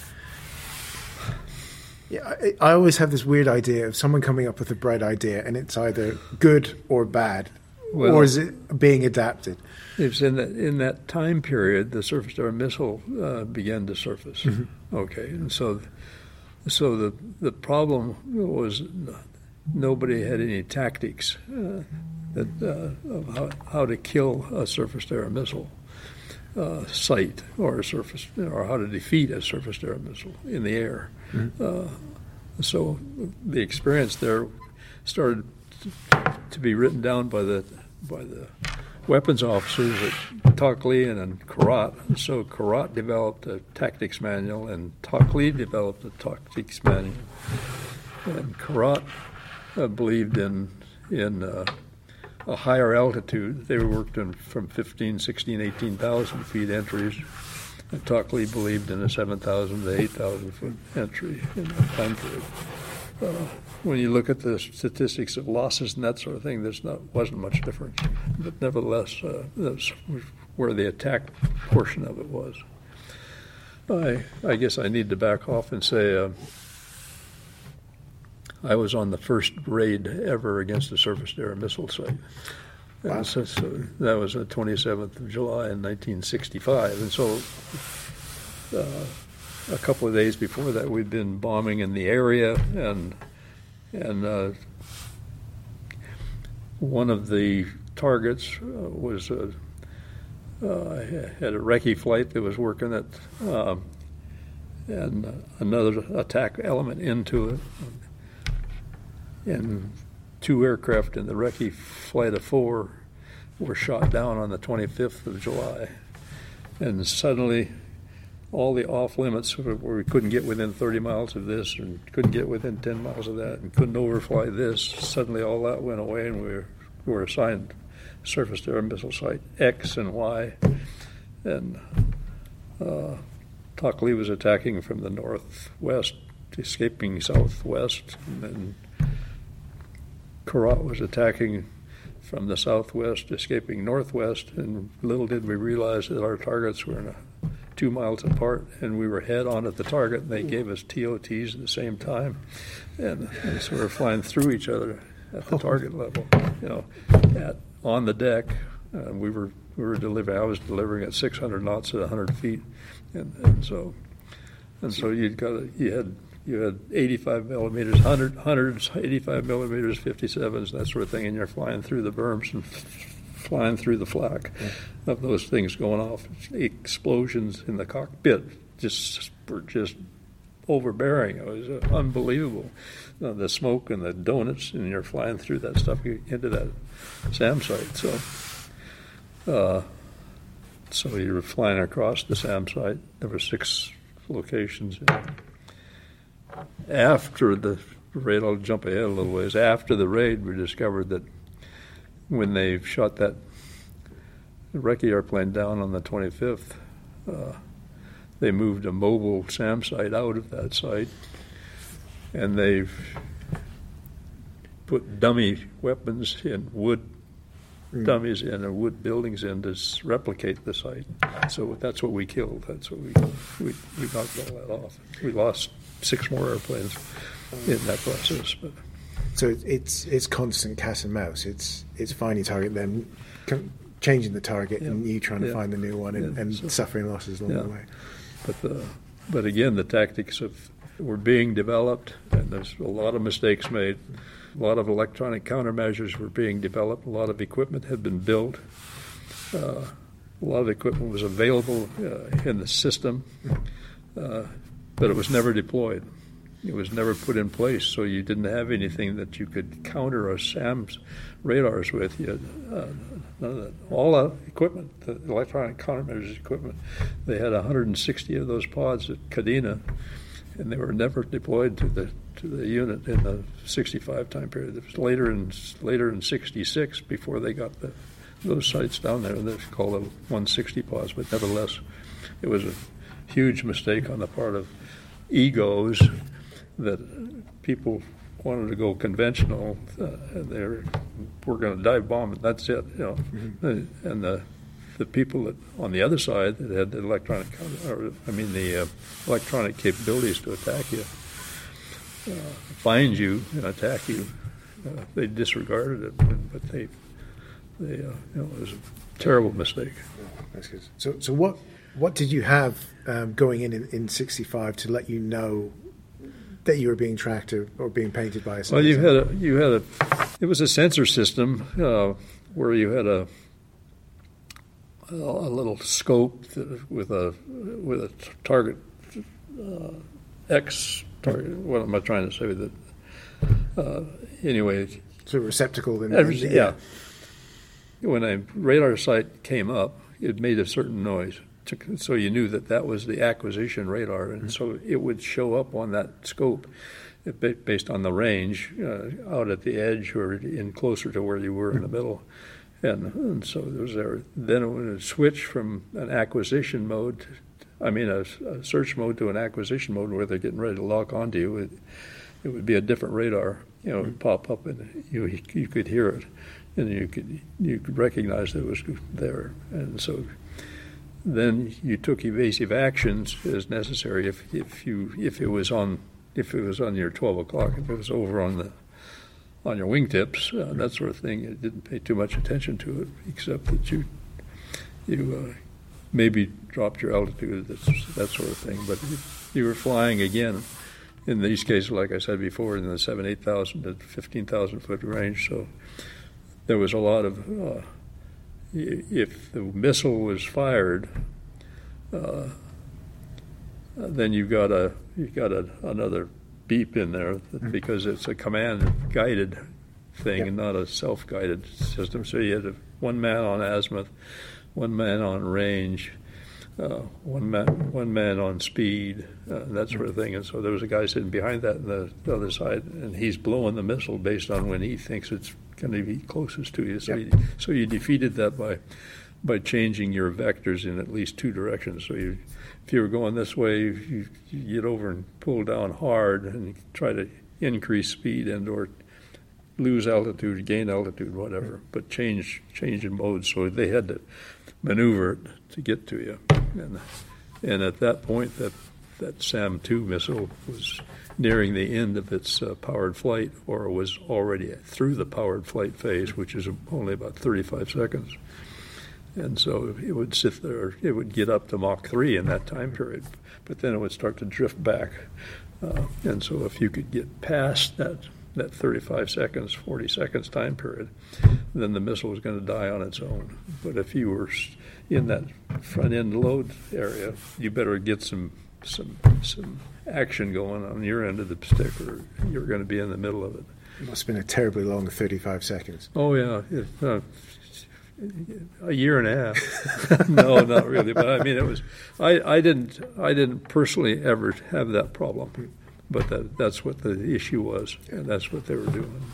Yeah, I, I always have this weird idea of someone coming up with a bright idea, and it's either good or bad, well, or is it being adapted? It's in that in that time period the surface-to-air missile uh, began to surface. Mm-hmm. Okay, and so so the the problem was nobody had any tactics uh, that uh, of how, how to kill a surface-to-air missile uh, site or a surface or how to defeat a surface-to-air missile in the air. Mm-hmm. Uh, so the experience there started to, to be written down by the by the weapons officers at Tocqueville and Carrot. So Carrot developed a tactics manual, and Tocqueville developed a tactics manual. And Carrot uh, believed in in uh, a higher altitude. They worked in from fifteen, sixteen, eighteen thousand feet entries. And Tocqueville believed in a seven thousand to eight thousand foot entry in that time period. Uh, when you look at the statistics of losses and that sort of thing, there's not wasn't much difference. But nevertheless, uh, that's where the attack portion of it was. I I guess I need to back off and say uh, I was on the first raid ever against a surface-to-air missile site. Wow. So, so that was the twenty-seventh of July in nineteen sixty-five, and so uh, a couple of days before that, we'd been bombing in the area, and and uh, one of the targets uh, was a, uh, had a recce flight that was working at, uh, and another attack element into it, and two aircraft in the recce flight of four were shot down on the twenty-fifth of July. And suddenly, all the off-limits where we couldn't get within thirty miles of this and couldn't get within ten miles of that and couldn't overfly this, suddenly all that went away, and we were, we were assigned surface-to-air missile site X and Y. And uh, Tocqueville was attacking from the northwest, escaping southwest, and then Carrot was attacking from the southwest, escaping northwest, and little did we realize that our targets were in a, two miles apart, and we were head on at the target, and they gave us T O Ts at the same time, and, and so we were flying through each other at the target level, you know, at on the deck. Uh, we were we were delivering. I was delivering at six hundred knots at one hundred feet, and, and so and so you got a, you had. You had eighty-five millimeters, one hundred, hundreds, eighty-five millimeters, fifty-sevens, that sort of thing, and you're flying through the berms and flying through the flak yeah. of those things going off. Explosions in the cockpit just were just overbearing. It was uh, unbelievable. Uh, the smoke and the donuts, and you're flying through that stuff into that SAM site. So, uh, so you were flying across the SAM site. There were six locations. After the raid, I'll jump ahead a little ways. After the raid, we discovered that when they shot that recce airplane down on the twenty-fifth, uh, they moved a mobile SAM site out of that site, and they've put dummy weapons in wood mm. dummies in or wood buildings in to replicate the site. So that's what we killed. That's what we we, we knocked all that off. We lost six more airplanes in that process. But so it's it's constant cat and mouse. It's it's finding target, then changing the target, yeah. and you trying to yeah. find the new one, and, yeah. and so, suffering losses along yeah. the way. But the, but again, the tactics of were being developed, and there's a lot of mistakes made. A lot of electronic countermeasures were being developed. A lot of equipment had been built. Uh, a lot of equipment was available uh, in the system. Uh, but it was never deployed. It was never put in place, so you didn't have anything that you could counter a SAM's radars with. You had, uh, none of that. All the equipment, the electronic countermeasures equipment, they had one hundred sixty of those pods at Kadena, and they were never deployed to the to the unit in the sixty-five time period. It was later in later in sixty-six before they got the those sights down there. They're called the one sixty pause, but nevertheless, it was a huge mistake on the part of egos that people wanted to go conventional. Uh, and they're we're going to dive bomb it. That's it, you know. Mm-hmm. And the the people that on the other side that had the electronic, or, I mean the uh, electronic capabilities to attack you, uh, find you and attack you, uh, they disregarded it, but they. They, uh, you know, it was a terrible mistake. Oh, that's good. So, so what what did you have um, going in, in in sixty-five to let you know that you were being tracked or, or being painted by a sensor? Well, you had a you had a it was a sensor system uh, where you had a a, a little scope with a with a target uh, X target. What am I trying to say? That uh, anyway. So a receptacle in, every, in the, yeah. yeah. When a radar sight came up, it made a certain noise. So you knew that that was the acquisition radar, and so it would show up on that scope based on the range uh, out at the edge or in closer to where you were in the middle. And, and so there was there. Then it would switch from an acquisition mode, to, I mean a, a search mode to an acquisition mode where they're getting ready to lock onto you. It, it would be a different radar, you know, it would pop up and you you could hear it. And you could you could recognize that it was there, and so then you took evasive actions as necessary if if you if it was on if it was on your twelve o'clock, if it was over on the on your wingtips, uh, that sort of thing. You didn't pay too much attention to it, except that you you uh, maybe dropped your altitude, that's, that sort of thing. But you were flying again. In these cases, like I said before, in the seven, eight thousand to fifteen thousand foot range, so. There was a lot of, uh, if the missile was fired, uh, then you've got a you got a, another beep in there because it's a command-guided thing yep. and not a self-guided system. So you had a, one man on azimuth, one man on range, uh, one man one man on speed, uh, that sort of thing. And so there was a guy sitting behind that on the, the other side, and he's blowing the missile based on when he thinks it's going to be closest to you. So, yep. you, so you defeated that by by changing your vectors in at least two directions. So you, if you were going this way, you, you get over and pull down hard and try to increase speed and or lose altitude, gain altitude, whatever, but change change in mode. So they had to maneuver it to get to you. And and at that point, that that SAM two missile was nearing the end of its uh, powered flight, or was already through the powered flight phase, which is only about thirty-five seconds. And so it would sit there, it would get up to Mach three in that time period, but then it would start to drift back. Uh, and so if you could get past that, that thirty-five seconds, forty seconds time period, then the missile was going to die on its own. But if you were in that front-end load area, you better get some some some action going on your end of the stick, or you're going to be in the middle of it. It must have been a terribly long thirty-five seconds. Oh, yeah. It, uh, a year and a half. No, not really. But I mean, it was. I, I didn't. I didn't personally ever have that problem, but that that's what the issue was, and that's what they were doing.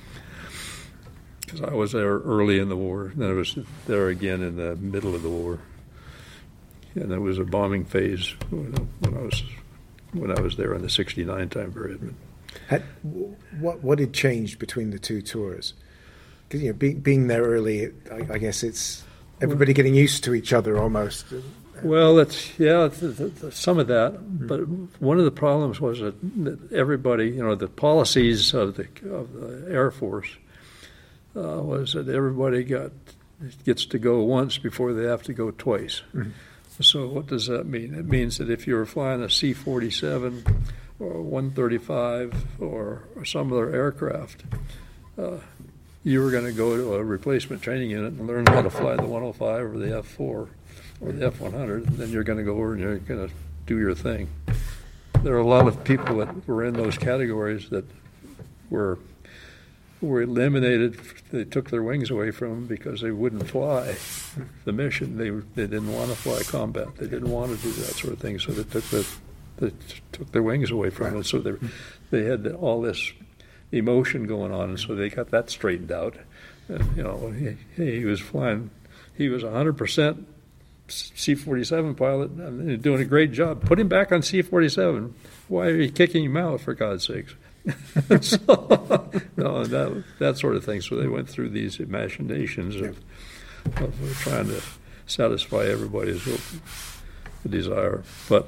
Because I was there early in the war, and then I was there again in the middle of the war, and it was a bombing phase when, when I was when I was there in the sixty-nine time period. Had, what what had changed between the two tours? Because you know, being being there early, I, I guess it's everybody getting used to each other almost. Well, that's yeah, th- th- th- some of that. Mm-hmm. But one of the problems was that, that everybody, you know, the policies of the of the Air Force uh, was that everybody got gets to go once before they have to go twice. Mm-hmm. So what does that mean? It means that if you were flying a C forty-seven or one thirty-five or, or some other aircraft, uh, you were going to go to a replacement training unit and learn how to fly the one oh five or the F four or the F one hundred, and then you're going to go over and you're going to do your thing. There are a lot of people that were in those categories that were were eliminated. They took their wings away from them because they wouldn't fly the mission. They they didn't want to fly combat. They didn't want to do that sort of thing, so they took the that took their wings away from them. So they they had all this emotion going on, and so they got that straightened out. And, you know, he, he was flying. He was one hundred percent C forty-seven pilot and doing a great job. Put him back on C forty-seven. Why are you kicking him out, for God's sakes? so, no, that that sort of thing. So they went through these imaginations of, of trying to satisfy everybody's desire. But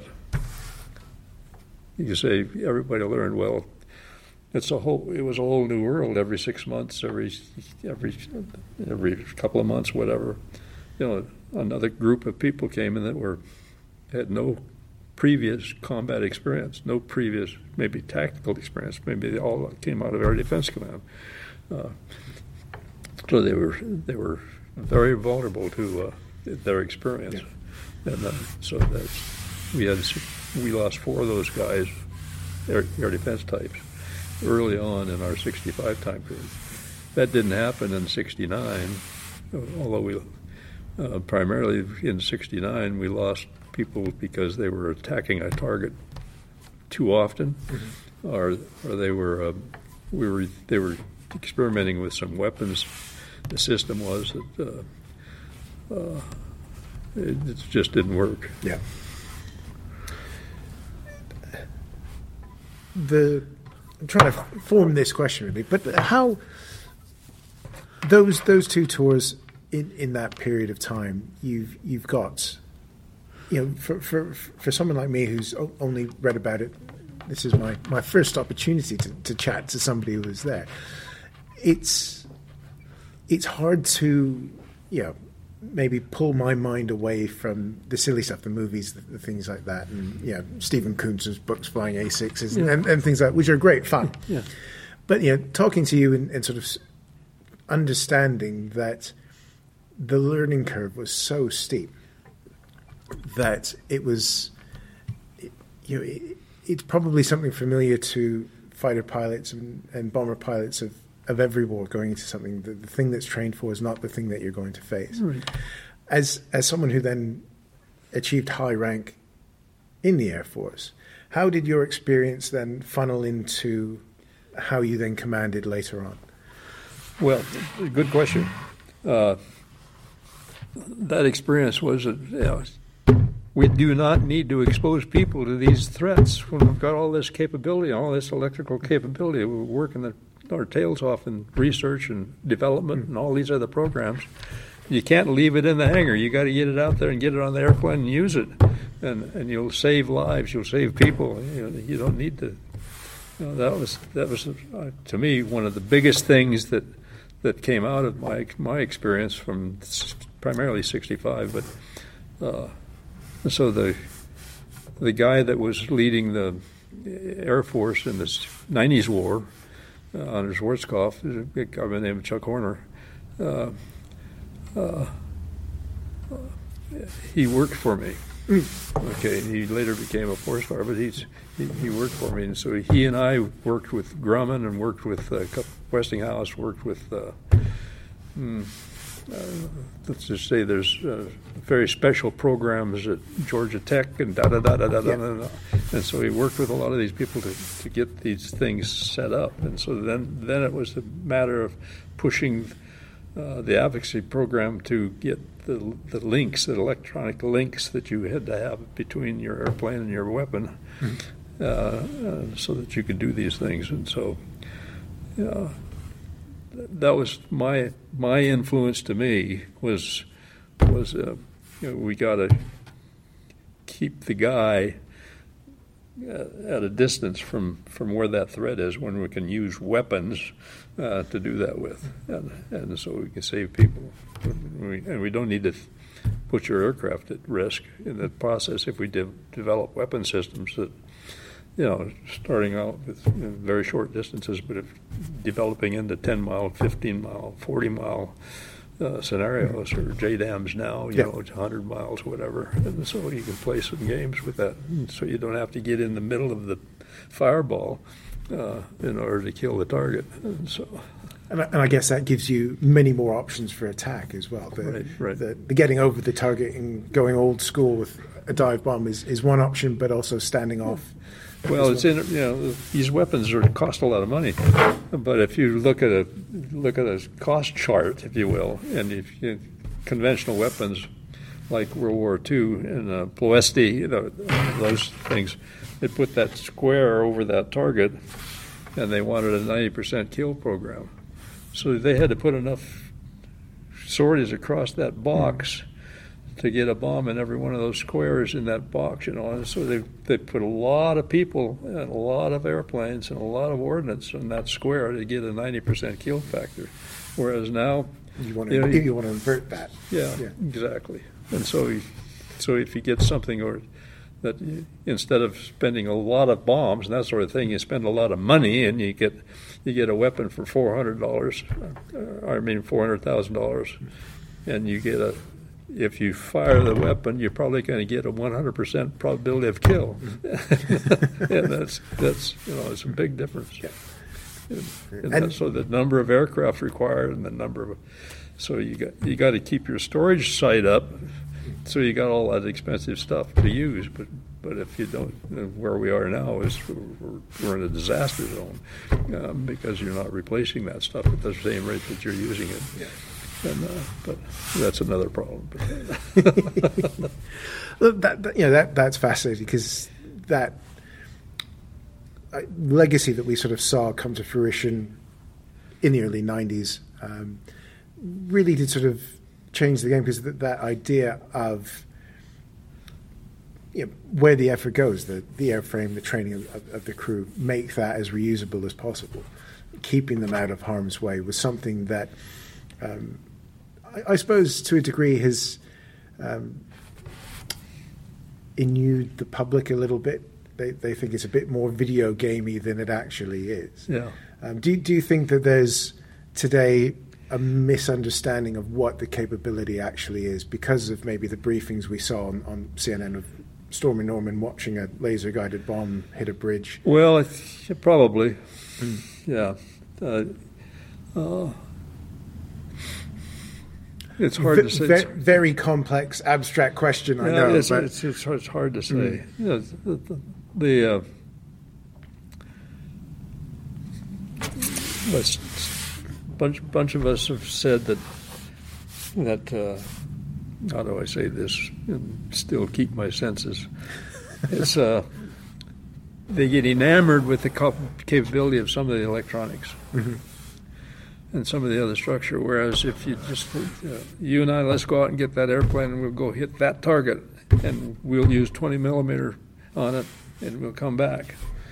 you say everybody learned, well, it's a whole. It was a whole new world. Every six months, every every every couple of months, whatever. You know, another group of people came in that were had no previous combat experience, no previous maybe tactical experience. Maybe they all came out of Air Defense Command, uh, so they were they were very vulnerable to uh, their experience, yeah. and uh, so that's we had we lost four of those guys, air, air defense types, early on in our sixty-five time period. That didn't happen in sixty-nine, although we uh, primarily in sixty-nine we lost people because they were attacking a target too often, mm-hmm. or or they were uh, we were they were experimenting with some weapons. The system was that uh, uh, it, it just didn't work. Yeah. The I'm trying to form this question really, but how those those two tours in, in that period of time you've you've got. You know, for, for for someone like me who's only read about it, this is my, my first opportunity to, to chat to somebody who was there. It's it's hard to, you know, maybe pull my mind away from the silly stuff, the movies, the, the things like that, and you know, Stephen Kuntz's books, Flying A sixes, yeah. and, and things like that, which are great fun. Yeah. But you know, talking to you and, and sort of understanding that the learning curve was so steep. That it was, you know, it, it's probably something familiar to fighter pilots and, and bomber pilots of, of every war going into something. The, the thing that's trained for is not the thing that you're going to face. Right. As as someone who then achieved high rank in the Air Force, how did your experience then funnel into how you then commanded later on? Well, good question. Uh, that experience was, you know, we do not need to expose people to these threats when we've got all this capability, all this electrical capability. We're working the, our tails off in research and development and all these other programs. You can't leave it in the hangar. You got to get it out there and get it on the airplane and use it, and and you'll save lives. You'll save people. You know, you don't need to. You know, that was that was uh, to me one of the biggest things that that came out of my my experience from primarily sixty-five, but. Uh, So the the guy that was leading the Air Force in the nineties war, uh, under Schwarzkopf, is a big guy by the name of Chuck Horner. Uh, uh, he worked for me. Okay, he later became a four-star, but he's he, he worked for me, and so he and I worked with Grumman and worked with uh, Westinghouse, worked with. Uh, hmm, Uh, let's just say there's uh, very special programs at Georgia Tech and da da da da da da, da, da. And so he worked with a lot of these people to, to get these things set up. And so then then it was a matter of pushing uh, the advocacy program to get the the links, the electronic links that you had to have between your airplane and your weapon, mm-hmm. uh, uh, so that you could do these things. And so, yeah. Uh, That was my my influence to me was was uh, you know, we got to keep the guy uh, at a distance from, from where that threat is when we can use weapons uh, to do that with, and, and so we can save people. We, and we don't need to put your aircraft at risk in the process if we de- develop weapon systems that. You know, starting out with you know, very short distances, but if developing into ten mile, fifteen mile, forty mile uh, scenarios, or J DAMs now, you yeah. know, it's one hundred miles, whatever. And so you can play some games with that. And so you don't have to get in the middle of the fireball uh, in order to kill the target. And so, And I, and I guess that gives you many more options for attack as well. The, right, right. The, the getting over the target and going old school with a dive bomb is, is one option, but also standing off. Well, it's in, you know, these weapons are cost a lot of money, but if you look at a look at a cost chart, if you will, and if you, conventional weapons like World War Two and uh, Ploesti, you know, those things, they put that square over that target, and they wanted a ninety percent kill program, so they had to put enough sorties across that box to get a bomb in every one of those squares in that box, you know. And so they they put a lot of people and a lot of airplanes and a lot of ordnance in that square to get a ninety percent kill factor. Whereas now, you want to you know, you want to invert that. Yeah, yeah. Exactly. And so, you, so if you get something or that you, instead of spending a lot of bombs and that sort of thing, you spend a lot of money and you get you get a weapon for four hundred dollars. I mean, four hundred thousand dollars, and you get a. If you fire the weapon, you're probably going to get a one hundred percent probability of kill. And that's, that's, you know, it's a big difference. Yeah. And, and, and so the number of aircraft required and the number of, so you got you got to keep your storage site up, so you got all that expensive stuff to use. But but if you don't, where we are now is we're, we're in a disaster zone um, because you're not replacing that stuff at the same rate that you're using it. Yeah. And, uh, but that's another problem. that, that, you know, that that's fascinating because that uh, legacy that we sort of saw come to fruition in the early nineties um, really did sort of change the game because that, that idea of you know, where the effort goes, the, the airframe, the training of, of the crew, make that as reusable as possible, keeping them out of harm's way was something that Um, I, I suppose, to a degree, has um, inured the public a little bit. They they think it's a bit more video gamey than it actually is. Yeah. Um, do do you think that there's today a misunderstanding of what the capability actually is because of maybe the briefings we saw on, on C N N of Stormy Norman watching a laser guided bomb hit a bridge? Well, it's, probably, mm. yeah. Uh, uh, It's hard v- to say. Very, very complex, abstract question, I yeah, know. It's, but it's, it's, hard, it's hard to say. Mm. You know, the the, the uh, bunch bunch of us have said that that uh, how do I say this and still keep my senses? It's uh, they get enamored with the capability of some of the electronics. Mm-hmm. And some of the other structure, whereas if you just, uh, you and I, let's go out and get that airplane and we'll go hit that target and we'll use twenty millimeter on it and we'll come back.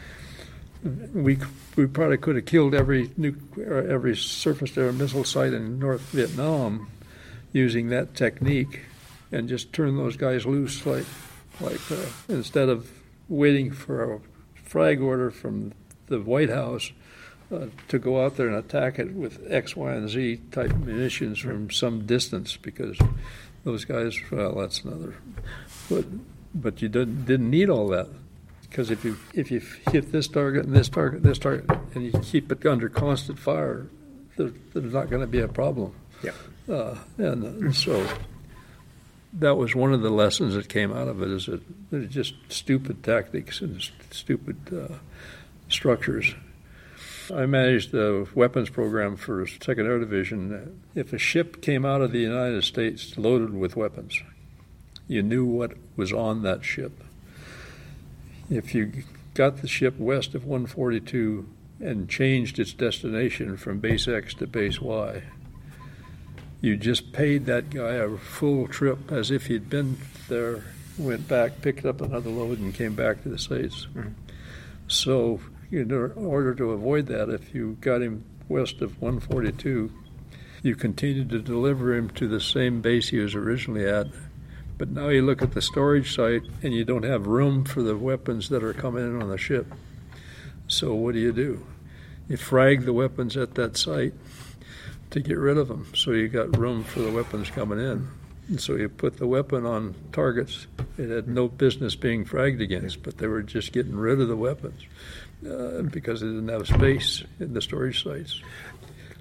We we probably could have killed every nuclear, every surface-to-air missile site in North Vietnam using that technique and just turn those guys loose like, like uh, instead of waiting for a flag order from the White House Uh, to go out there and attack it with X, Y, and Z type munitions from some distance, because those guys, well, that's another. But but you didn't didn't need all that, because if you if you hit this target and this target, this target, and you keep it under constant fire, there, there's not going to be a problem. Yeah. Uh, and uh, so that was one of the lessons that came out of it, is that they're just stupid tactics and stupid uh, structures. I managed the weapons program for Second Air Division. If a ship came out of the United States loaded with weapons, you knew what was on that ship. If you got the ship west of one forty-two and changed its destination from base X to base Y, you just paid that guy a full trip as if he'd been there, went back, picked up another load, and came back to the States. Mm-hmm. So in order to avoid that, if you got him west of one forty-two, you continued to deliver him to the same base he was originally at. But now you look at the storage site and you don't have room for the weapons that are coming in on the ship. So what do you do? You frag the weapons at that site to get rid of them, so you got room for the weapons coming in. And so you put the weapon on targets it had no business being fragged against, but they were just getting rid of the weapons uh, because they didn't have space in the storage sites.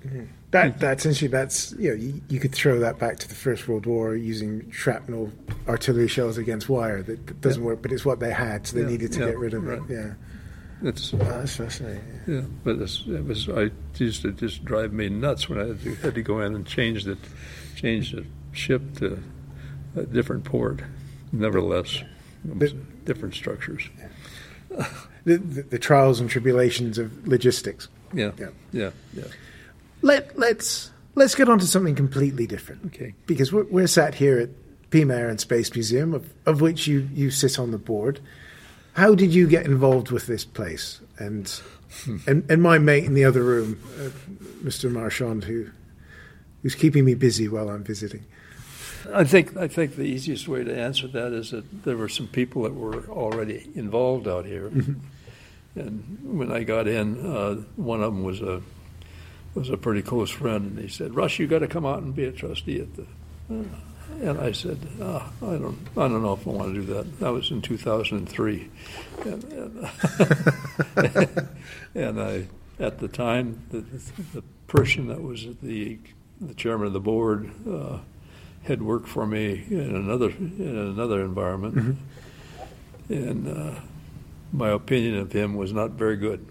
Mm-hmm. That that's essentially that's you know you, you could throw that back to the First World War using shrapnel artillery shells against wire. That, that doesn't yeah. work, but it's what they had, so they yeah. needed to yeah. get rid of right. it. Yeah, it's oh, that's fascinating. Yeah, yeah but it's, it was I used to just drive me nuts when I had to, had to go in and change the change the ship to a different port. Nevertheless, it was but, different structures. Yeah. the, the the trials and tribulations of logistics. Yeah, yeah, yeah. yeah. Let, let's let's get on to something completely different. Okay. Because we're, we're sat here at Peam Air and Space Museum, of, of which you, you sit on the board. How did you get involved with this place? And hmm. and, and my mate in the other room, uh, Mister Marchand, who who's keeping me busy while I'm visiting. I think I think the easiest way to answer that is that there were some people that were already involved out here. Mm-hmm. And when I got in, uh, one of them was a was a pretty close friend, and he said, "Russ, you got to come out and be a trustee at the." Uh, and I said, oh, "I don't, I don't know if I want to do that." That was in two thousand three, and, and, and I, at the time, the, the person that was the the chairman of the board uh, had worked for me in another in another environment, mm-hmm. and uh, my opinion of him was not very good.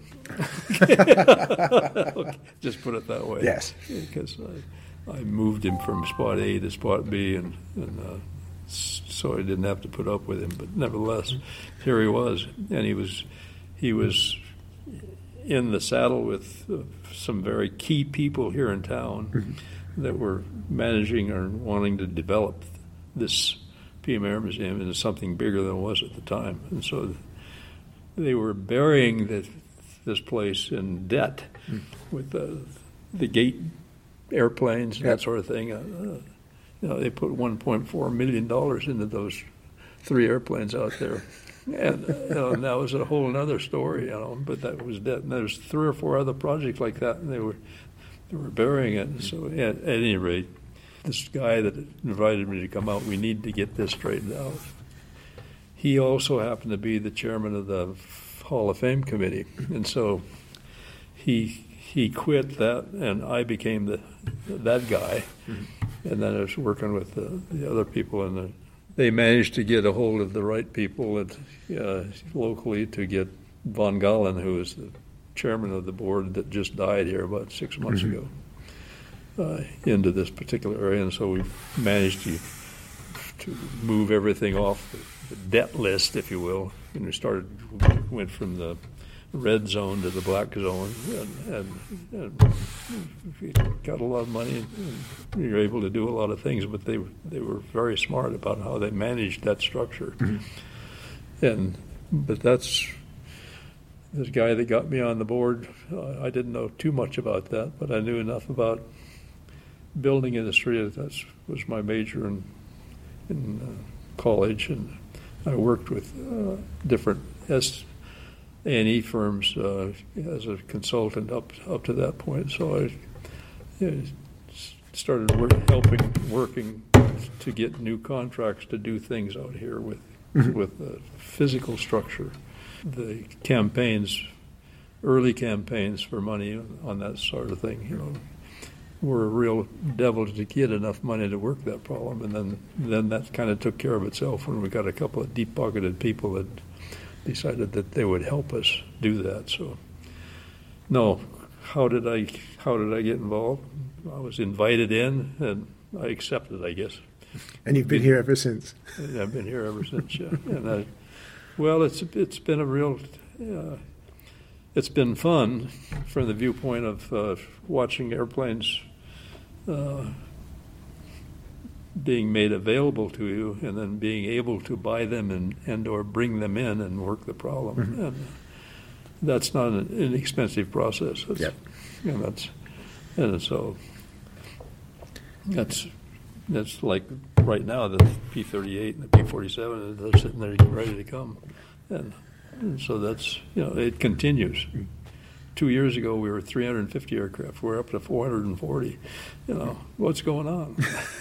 Okay, just put it that way. Yes, because I, I moved him from spot A to spot B, and, and uh, so I didn't have to put up with him. But nevertheless, here he was, and he was he was in the saddle with uh, some very key people here in town mm-hmm. that were managing or wanting to develop this Peam Air Museum into something bigger than it was at the time, and so they were burying the. this place in debt mm. with the, the gate airplanes and yep. that sort of thing. Uh, uh, you know, they put one point four million dollars into those three airplanes out there. And, uh, you know, and that was a whole other story, you know, but that was debt. And there was three or four other projects like that, and they were they were burying it. So at, at any rate, this guy that invited me to come out, we need to get this straightened out. He also happened to be the chairman of the Hall of Fame committee, and so he he quit that, and I became the that guy, mm-hmm. and then I was working with the, the other people, and the, they managed to get a hold of the right people at, uh, locally to get Von Gallen, who was the chairman of the board that just died here about six months mm-hmm. ago, uh, into this particular area, and so we managed to to move everything off the, the debt list, if you will. And we started, went from the red zone to the black zone, and, and, and we got a lot of money, and we were able to do a lot of things. But they they were very smart about how they managed that structure. Mm-hmm. And but that's this guy that got me on the board. Uh, I didn't know too much about that, but I knew enough about building industry. That was my major in in uh, college, and I worked with uh, different S A and E firms uh, as a consultant up up to that point. So I you know, started work, helping, working to get new contracts to do things out here with mm-hmm. with the physical structure. The campaigns, early campaigns for money on that sort of thing, you know, were a real devil to get enough money to work that problem, and then then that kind of took care of itself when we got a couple of deep-pocketed people that decided that they would help us do that. So, no, how did I how did I get involved? I was invited in, and I accepted, I guess. And you've been here ever since. I've been here ever since, yeah. And I, well, it's it's been a real. Uh, it's been fun from the viewpoint of uh, watching airplanes Uh, being made available to you, and then being able to buy them and, and or bring them in and work the problem. Mm-hmm. And that's not an inexpensive process. That's, yep. And that's and so that's that's like right now the P thirty-eight and the P forty-seven, they're sitting there getting ready to come, and, and so that's you know it continues. Two years ago, we were three hundred fifty aircraft. We're up to four hundred forty. You know, what's going on?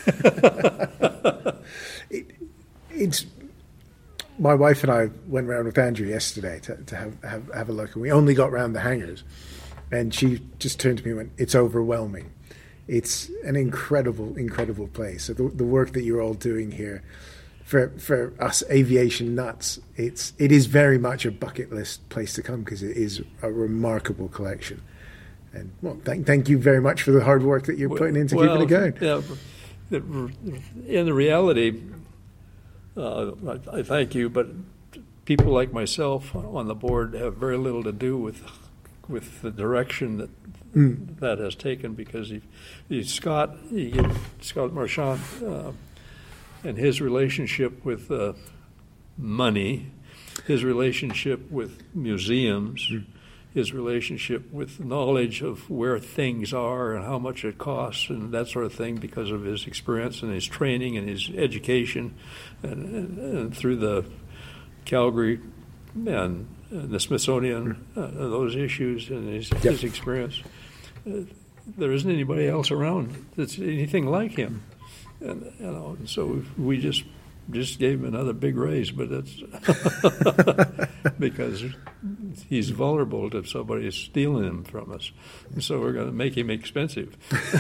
it, it's my wife and I went around with Andrew yesterday to, to have, have have a look, and we only got round the hangars. And she just turned to me and went, "It's overwhelming." It's an incredible, incredible place. So the, the work that you're all doing here, for for us aviation nuts, it's it is very much a bucket list place to come because it is a remarkable collection. And well, thank thank you very much for the hard work that you're well, putting into well, keeping it going. Yeah, in the reality, uh, I, I thank you, but people like myself on the board have very little to do with with the direction that. Mm. That has taken because he, he Scott he, Scott Marchand uh, and his relationship with uh, money, his relationship with museums, mm. his relationship with knowledge of where things are and how much it costs and that sort of thing because of his experience and his training and his education and, and, and through the Calgary and, and the Smithsonian, mm. uh, those issues and his, yep. his experience. Uh, there isn't anybody else around that's anything like him, and you know. And so we just just gave him another big raise, but that's because he's vulnerable to somebody stealing him from us. And so we're going to make him expensive.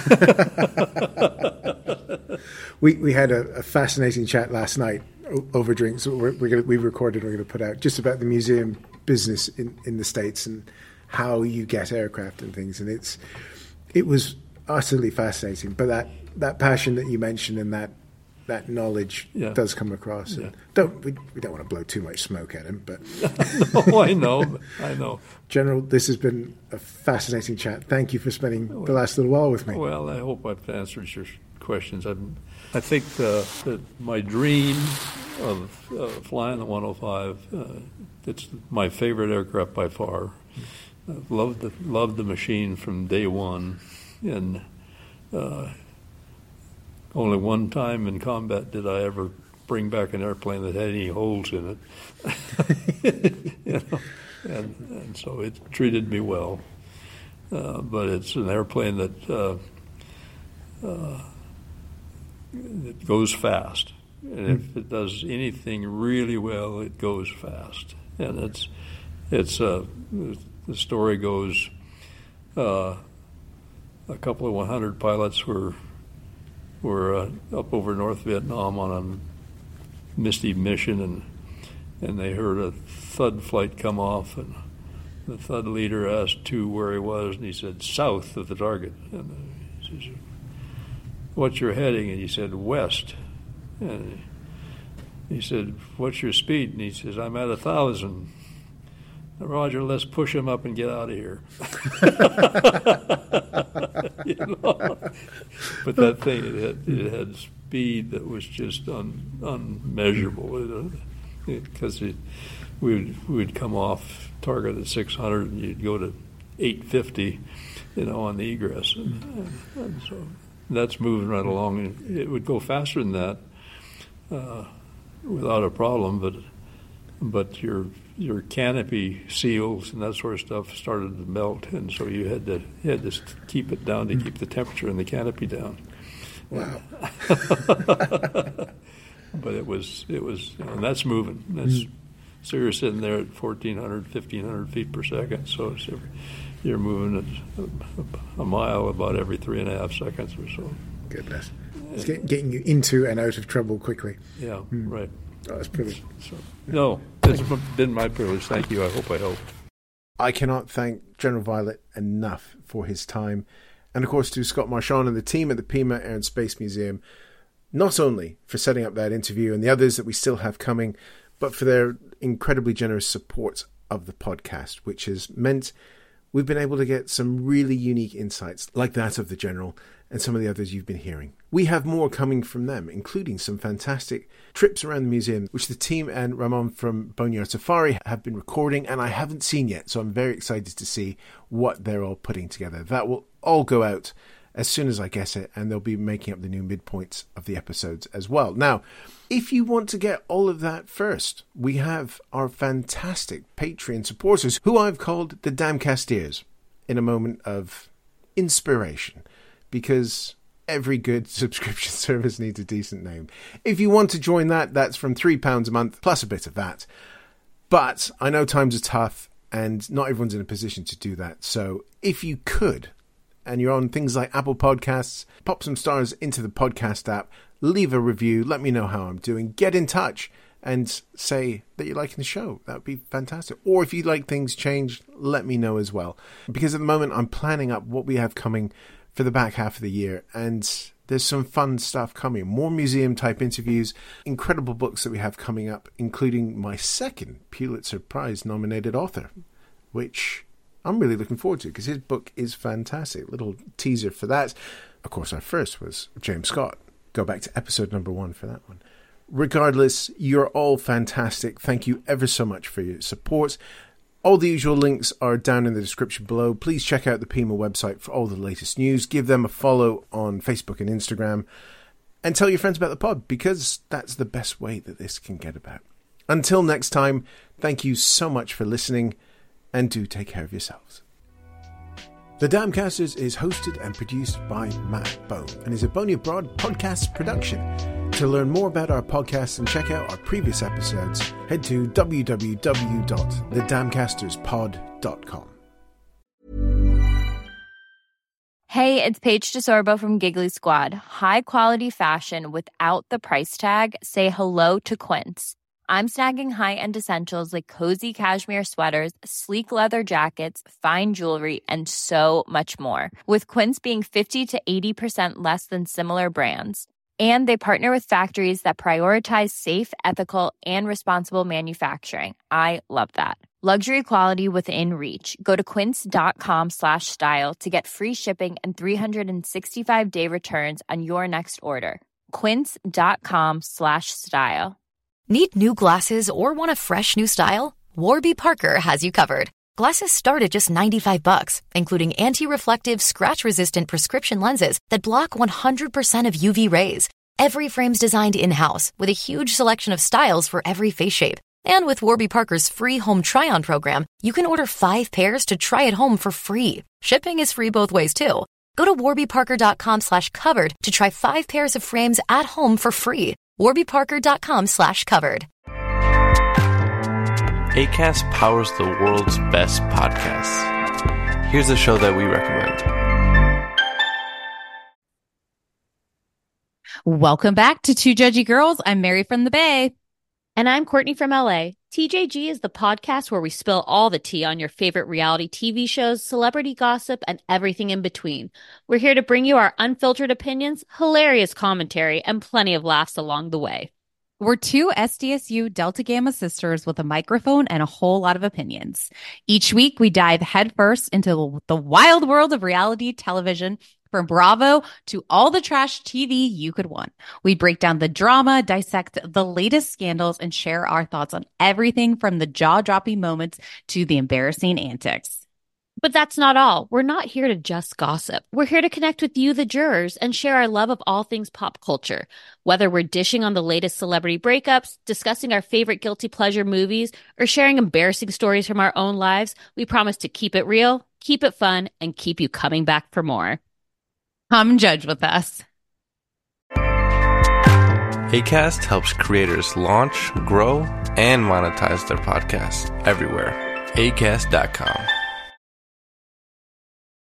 we we had a, a fascinating chat last night over drinks. We're, we're gonna, we recorded. We're going to put out just about the museum business in, in the States and how you get aircraft and things, and it's it was utterly fascinating. But that, that passion that you mentioned and that that knowledge yeah. does come across. And yeah. Don't we, we don't want to blow too much smoke at him, but no, I know, I know. General, this has been a fascinating chat. Thank you for spending well, the last little while with me. Well, I hope I've answered your questions. I'm, I think uh, that my dream of uh, flying the one oh five, uh, it's my favorite aircraft by far. I've loved the, loved the machine from day one, and uh, only one time in combat did I ever bring back an airplane that had any holes in it. you know? and, and so it treated me well. Uh, but it's an airplane that uh, uh, it goes fast, and if it does anything really well, it goes fast, and it's it's uh, the story goes, uh, a couple of one hundred pilots were were uh, up over North Vietnam on a misty mission, and and they heard a thud flight come off, and the thud leader asked two where he was, and he said, south of the target. And he says, what's your heading? And he said, west. And he said, what's your speed? And he says, I'm at a thousand. Roger, let's push him up and get out of here. you know? But that thing, it had, it had speed that was just un, unmeasurable. Because it, we would we would come off target at six hundred, and you'd go to eight fifty, you know, on the egress. And, and, and so that's moving right along. And it would go faster than that uh, without a problem, but but your your canopy seals and that sort of stuff started to melt, and so you had to you had to keep it down to keep the temperature in the canopy down. Wow. But it was it was you know, and that's moving. That's mm. so you're sitting there at fourteen hundred, fifteen hundred feet per second. So it's, you're moving at a, a mile about every three and a half seconds or so. Goodness, it's get, getting you into and out of trouble quickly. Yeah, mm. right. Oh, that's privilege. So, no, it's been my privilege. Thank you. I hope I helped. I cannot thank General Viollet enough for his time, and of course to Scott Marchand and the team at the Pima Air and Space Museum, not only for setting up that interview and the others that we still have coming, but for their incredibly generous support of the podcast, which has meant we've been able to get some really unique insights like that of the General and some of the others you've been hearing. We have more coming from them, including some fantastic trips around the museum, which the team and Ramon from Boneyard Safari have been recording, and I haven't seen yet, so I'm very excited to see what they're all putting together. That will all go out as soon as I get it, and they'll be making up the new midpoints of the episodes as well. Now, if you want to get all of that first, we have our fantastic Patreon supporters, who I've called the Damcasteers, in a moment of inspiration, because every good subscription service needs a decent name. If you want to join that, that's from three pounds a month, plus a bit of that. But I know times are tough, and not everyone's in a position to do that. So if you could, and you're on things like Apple Podcasts, pop some stars into the podcast app, leave a review, let me know how I'm doing, get in touch and say that you're liking the show. That would be fantastic. Or if you'd like things changed, let me know as well. Because at the moment I'm planning up what we have coming for the back half of the year, and there's some fun stuff coming. More museum type interviews, incredible books that we have coming up, including my second Pulitzer Prize nominated author, which I'm really looking forward to because his book is fantastic. Little teaser for that. Of course, our first was James Scott. Go back to episode number one for that one. Regardless, you're all fantastic. Thank you ever so much for your support. All the usual links are down in the description below. Please check out the Pima website for all the latest news. Give them a follow on Facebook and Instagram. And tell your friends about the pod, because that's the best way that this can get about. Until next time, thank you so much for listening, and do take care of yourselves. The Damcasters is hosted and produced by Matt Bone and is a Boney Abroad podcast production. To learn more about our podcast and check out our previous episodes, head to w w w dot the damcasters pod dot com. Hey, it's Paige DeSorbo from Giggly Squad. High quality fashion without the price tag. Say hello to Quince. I'm snagging high-end essentials like cozy cashmere sweaters, sleek leather jackets, fine jewelry, and so much more. With Quince being fifty to eighty percent less than similar brands. And they partner with factories that prioritize safe, ethical, and responsible manufacturing. I love that. Luxury quality within reach. Go to quince.com slash style to get free shipping and three sixty-five day returns on your next order. Quince.com slash style. Need new glasses or want a fresh new style? Warby Parker has you covered. Glasses start at just ninety-five bucks, including anti-reflective, scratch-resistant prescription lenses that block one hundred percent of U V rays. Every frame's designed in-house with a huge selection of styles for every face shape. And with Warby Parker's free home try-on program, you can order five pairs to try at home for free. Shipping is free both ways, too. Go to warbyparker.com slash covered to try five pairs of frames at home for free. warbyparker.com slash covered. Acast powers the world's best podcasts. Here's a show that we recommend. Welcome back to Two Judgy Girls. I'm Mary from the Bay. And I'm Courtney from L A. T J G is the podcast where we spill all the tea on your favorite reality T V shows, celebrity gossip, and everything in between. We're here to bring you our unfiltered opinions, hilarious commentary, and plenty of laughs along the way. We're two S D S U Delta Gamma sisters with a microphone and a whole lot of opinions. Each week, we dive headfirst into the wild world of reality television, from Bravo to all the trash T V you could want. We break down the drama, dissect the latest scandals, and share our thoughts on everything from the jaw-dropping moments to the embarrassing antics. But that's not all. We're not here to just gossip. We're here to connect with you, the jurors, and share our love of all things pop culture. Whether we're dishing on the latest celebrity breakups, discussing our favorite guilty pleasure movies, or sharing embarrassing stories from our own lives, we promise to keep it real, keep it fun, and keep you coming back for more. Come judge with us. Acast helps creators launch, grow, and monetize their podcasts everywhere. acast dot com.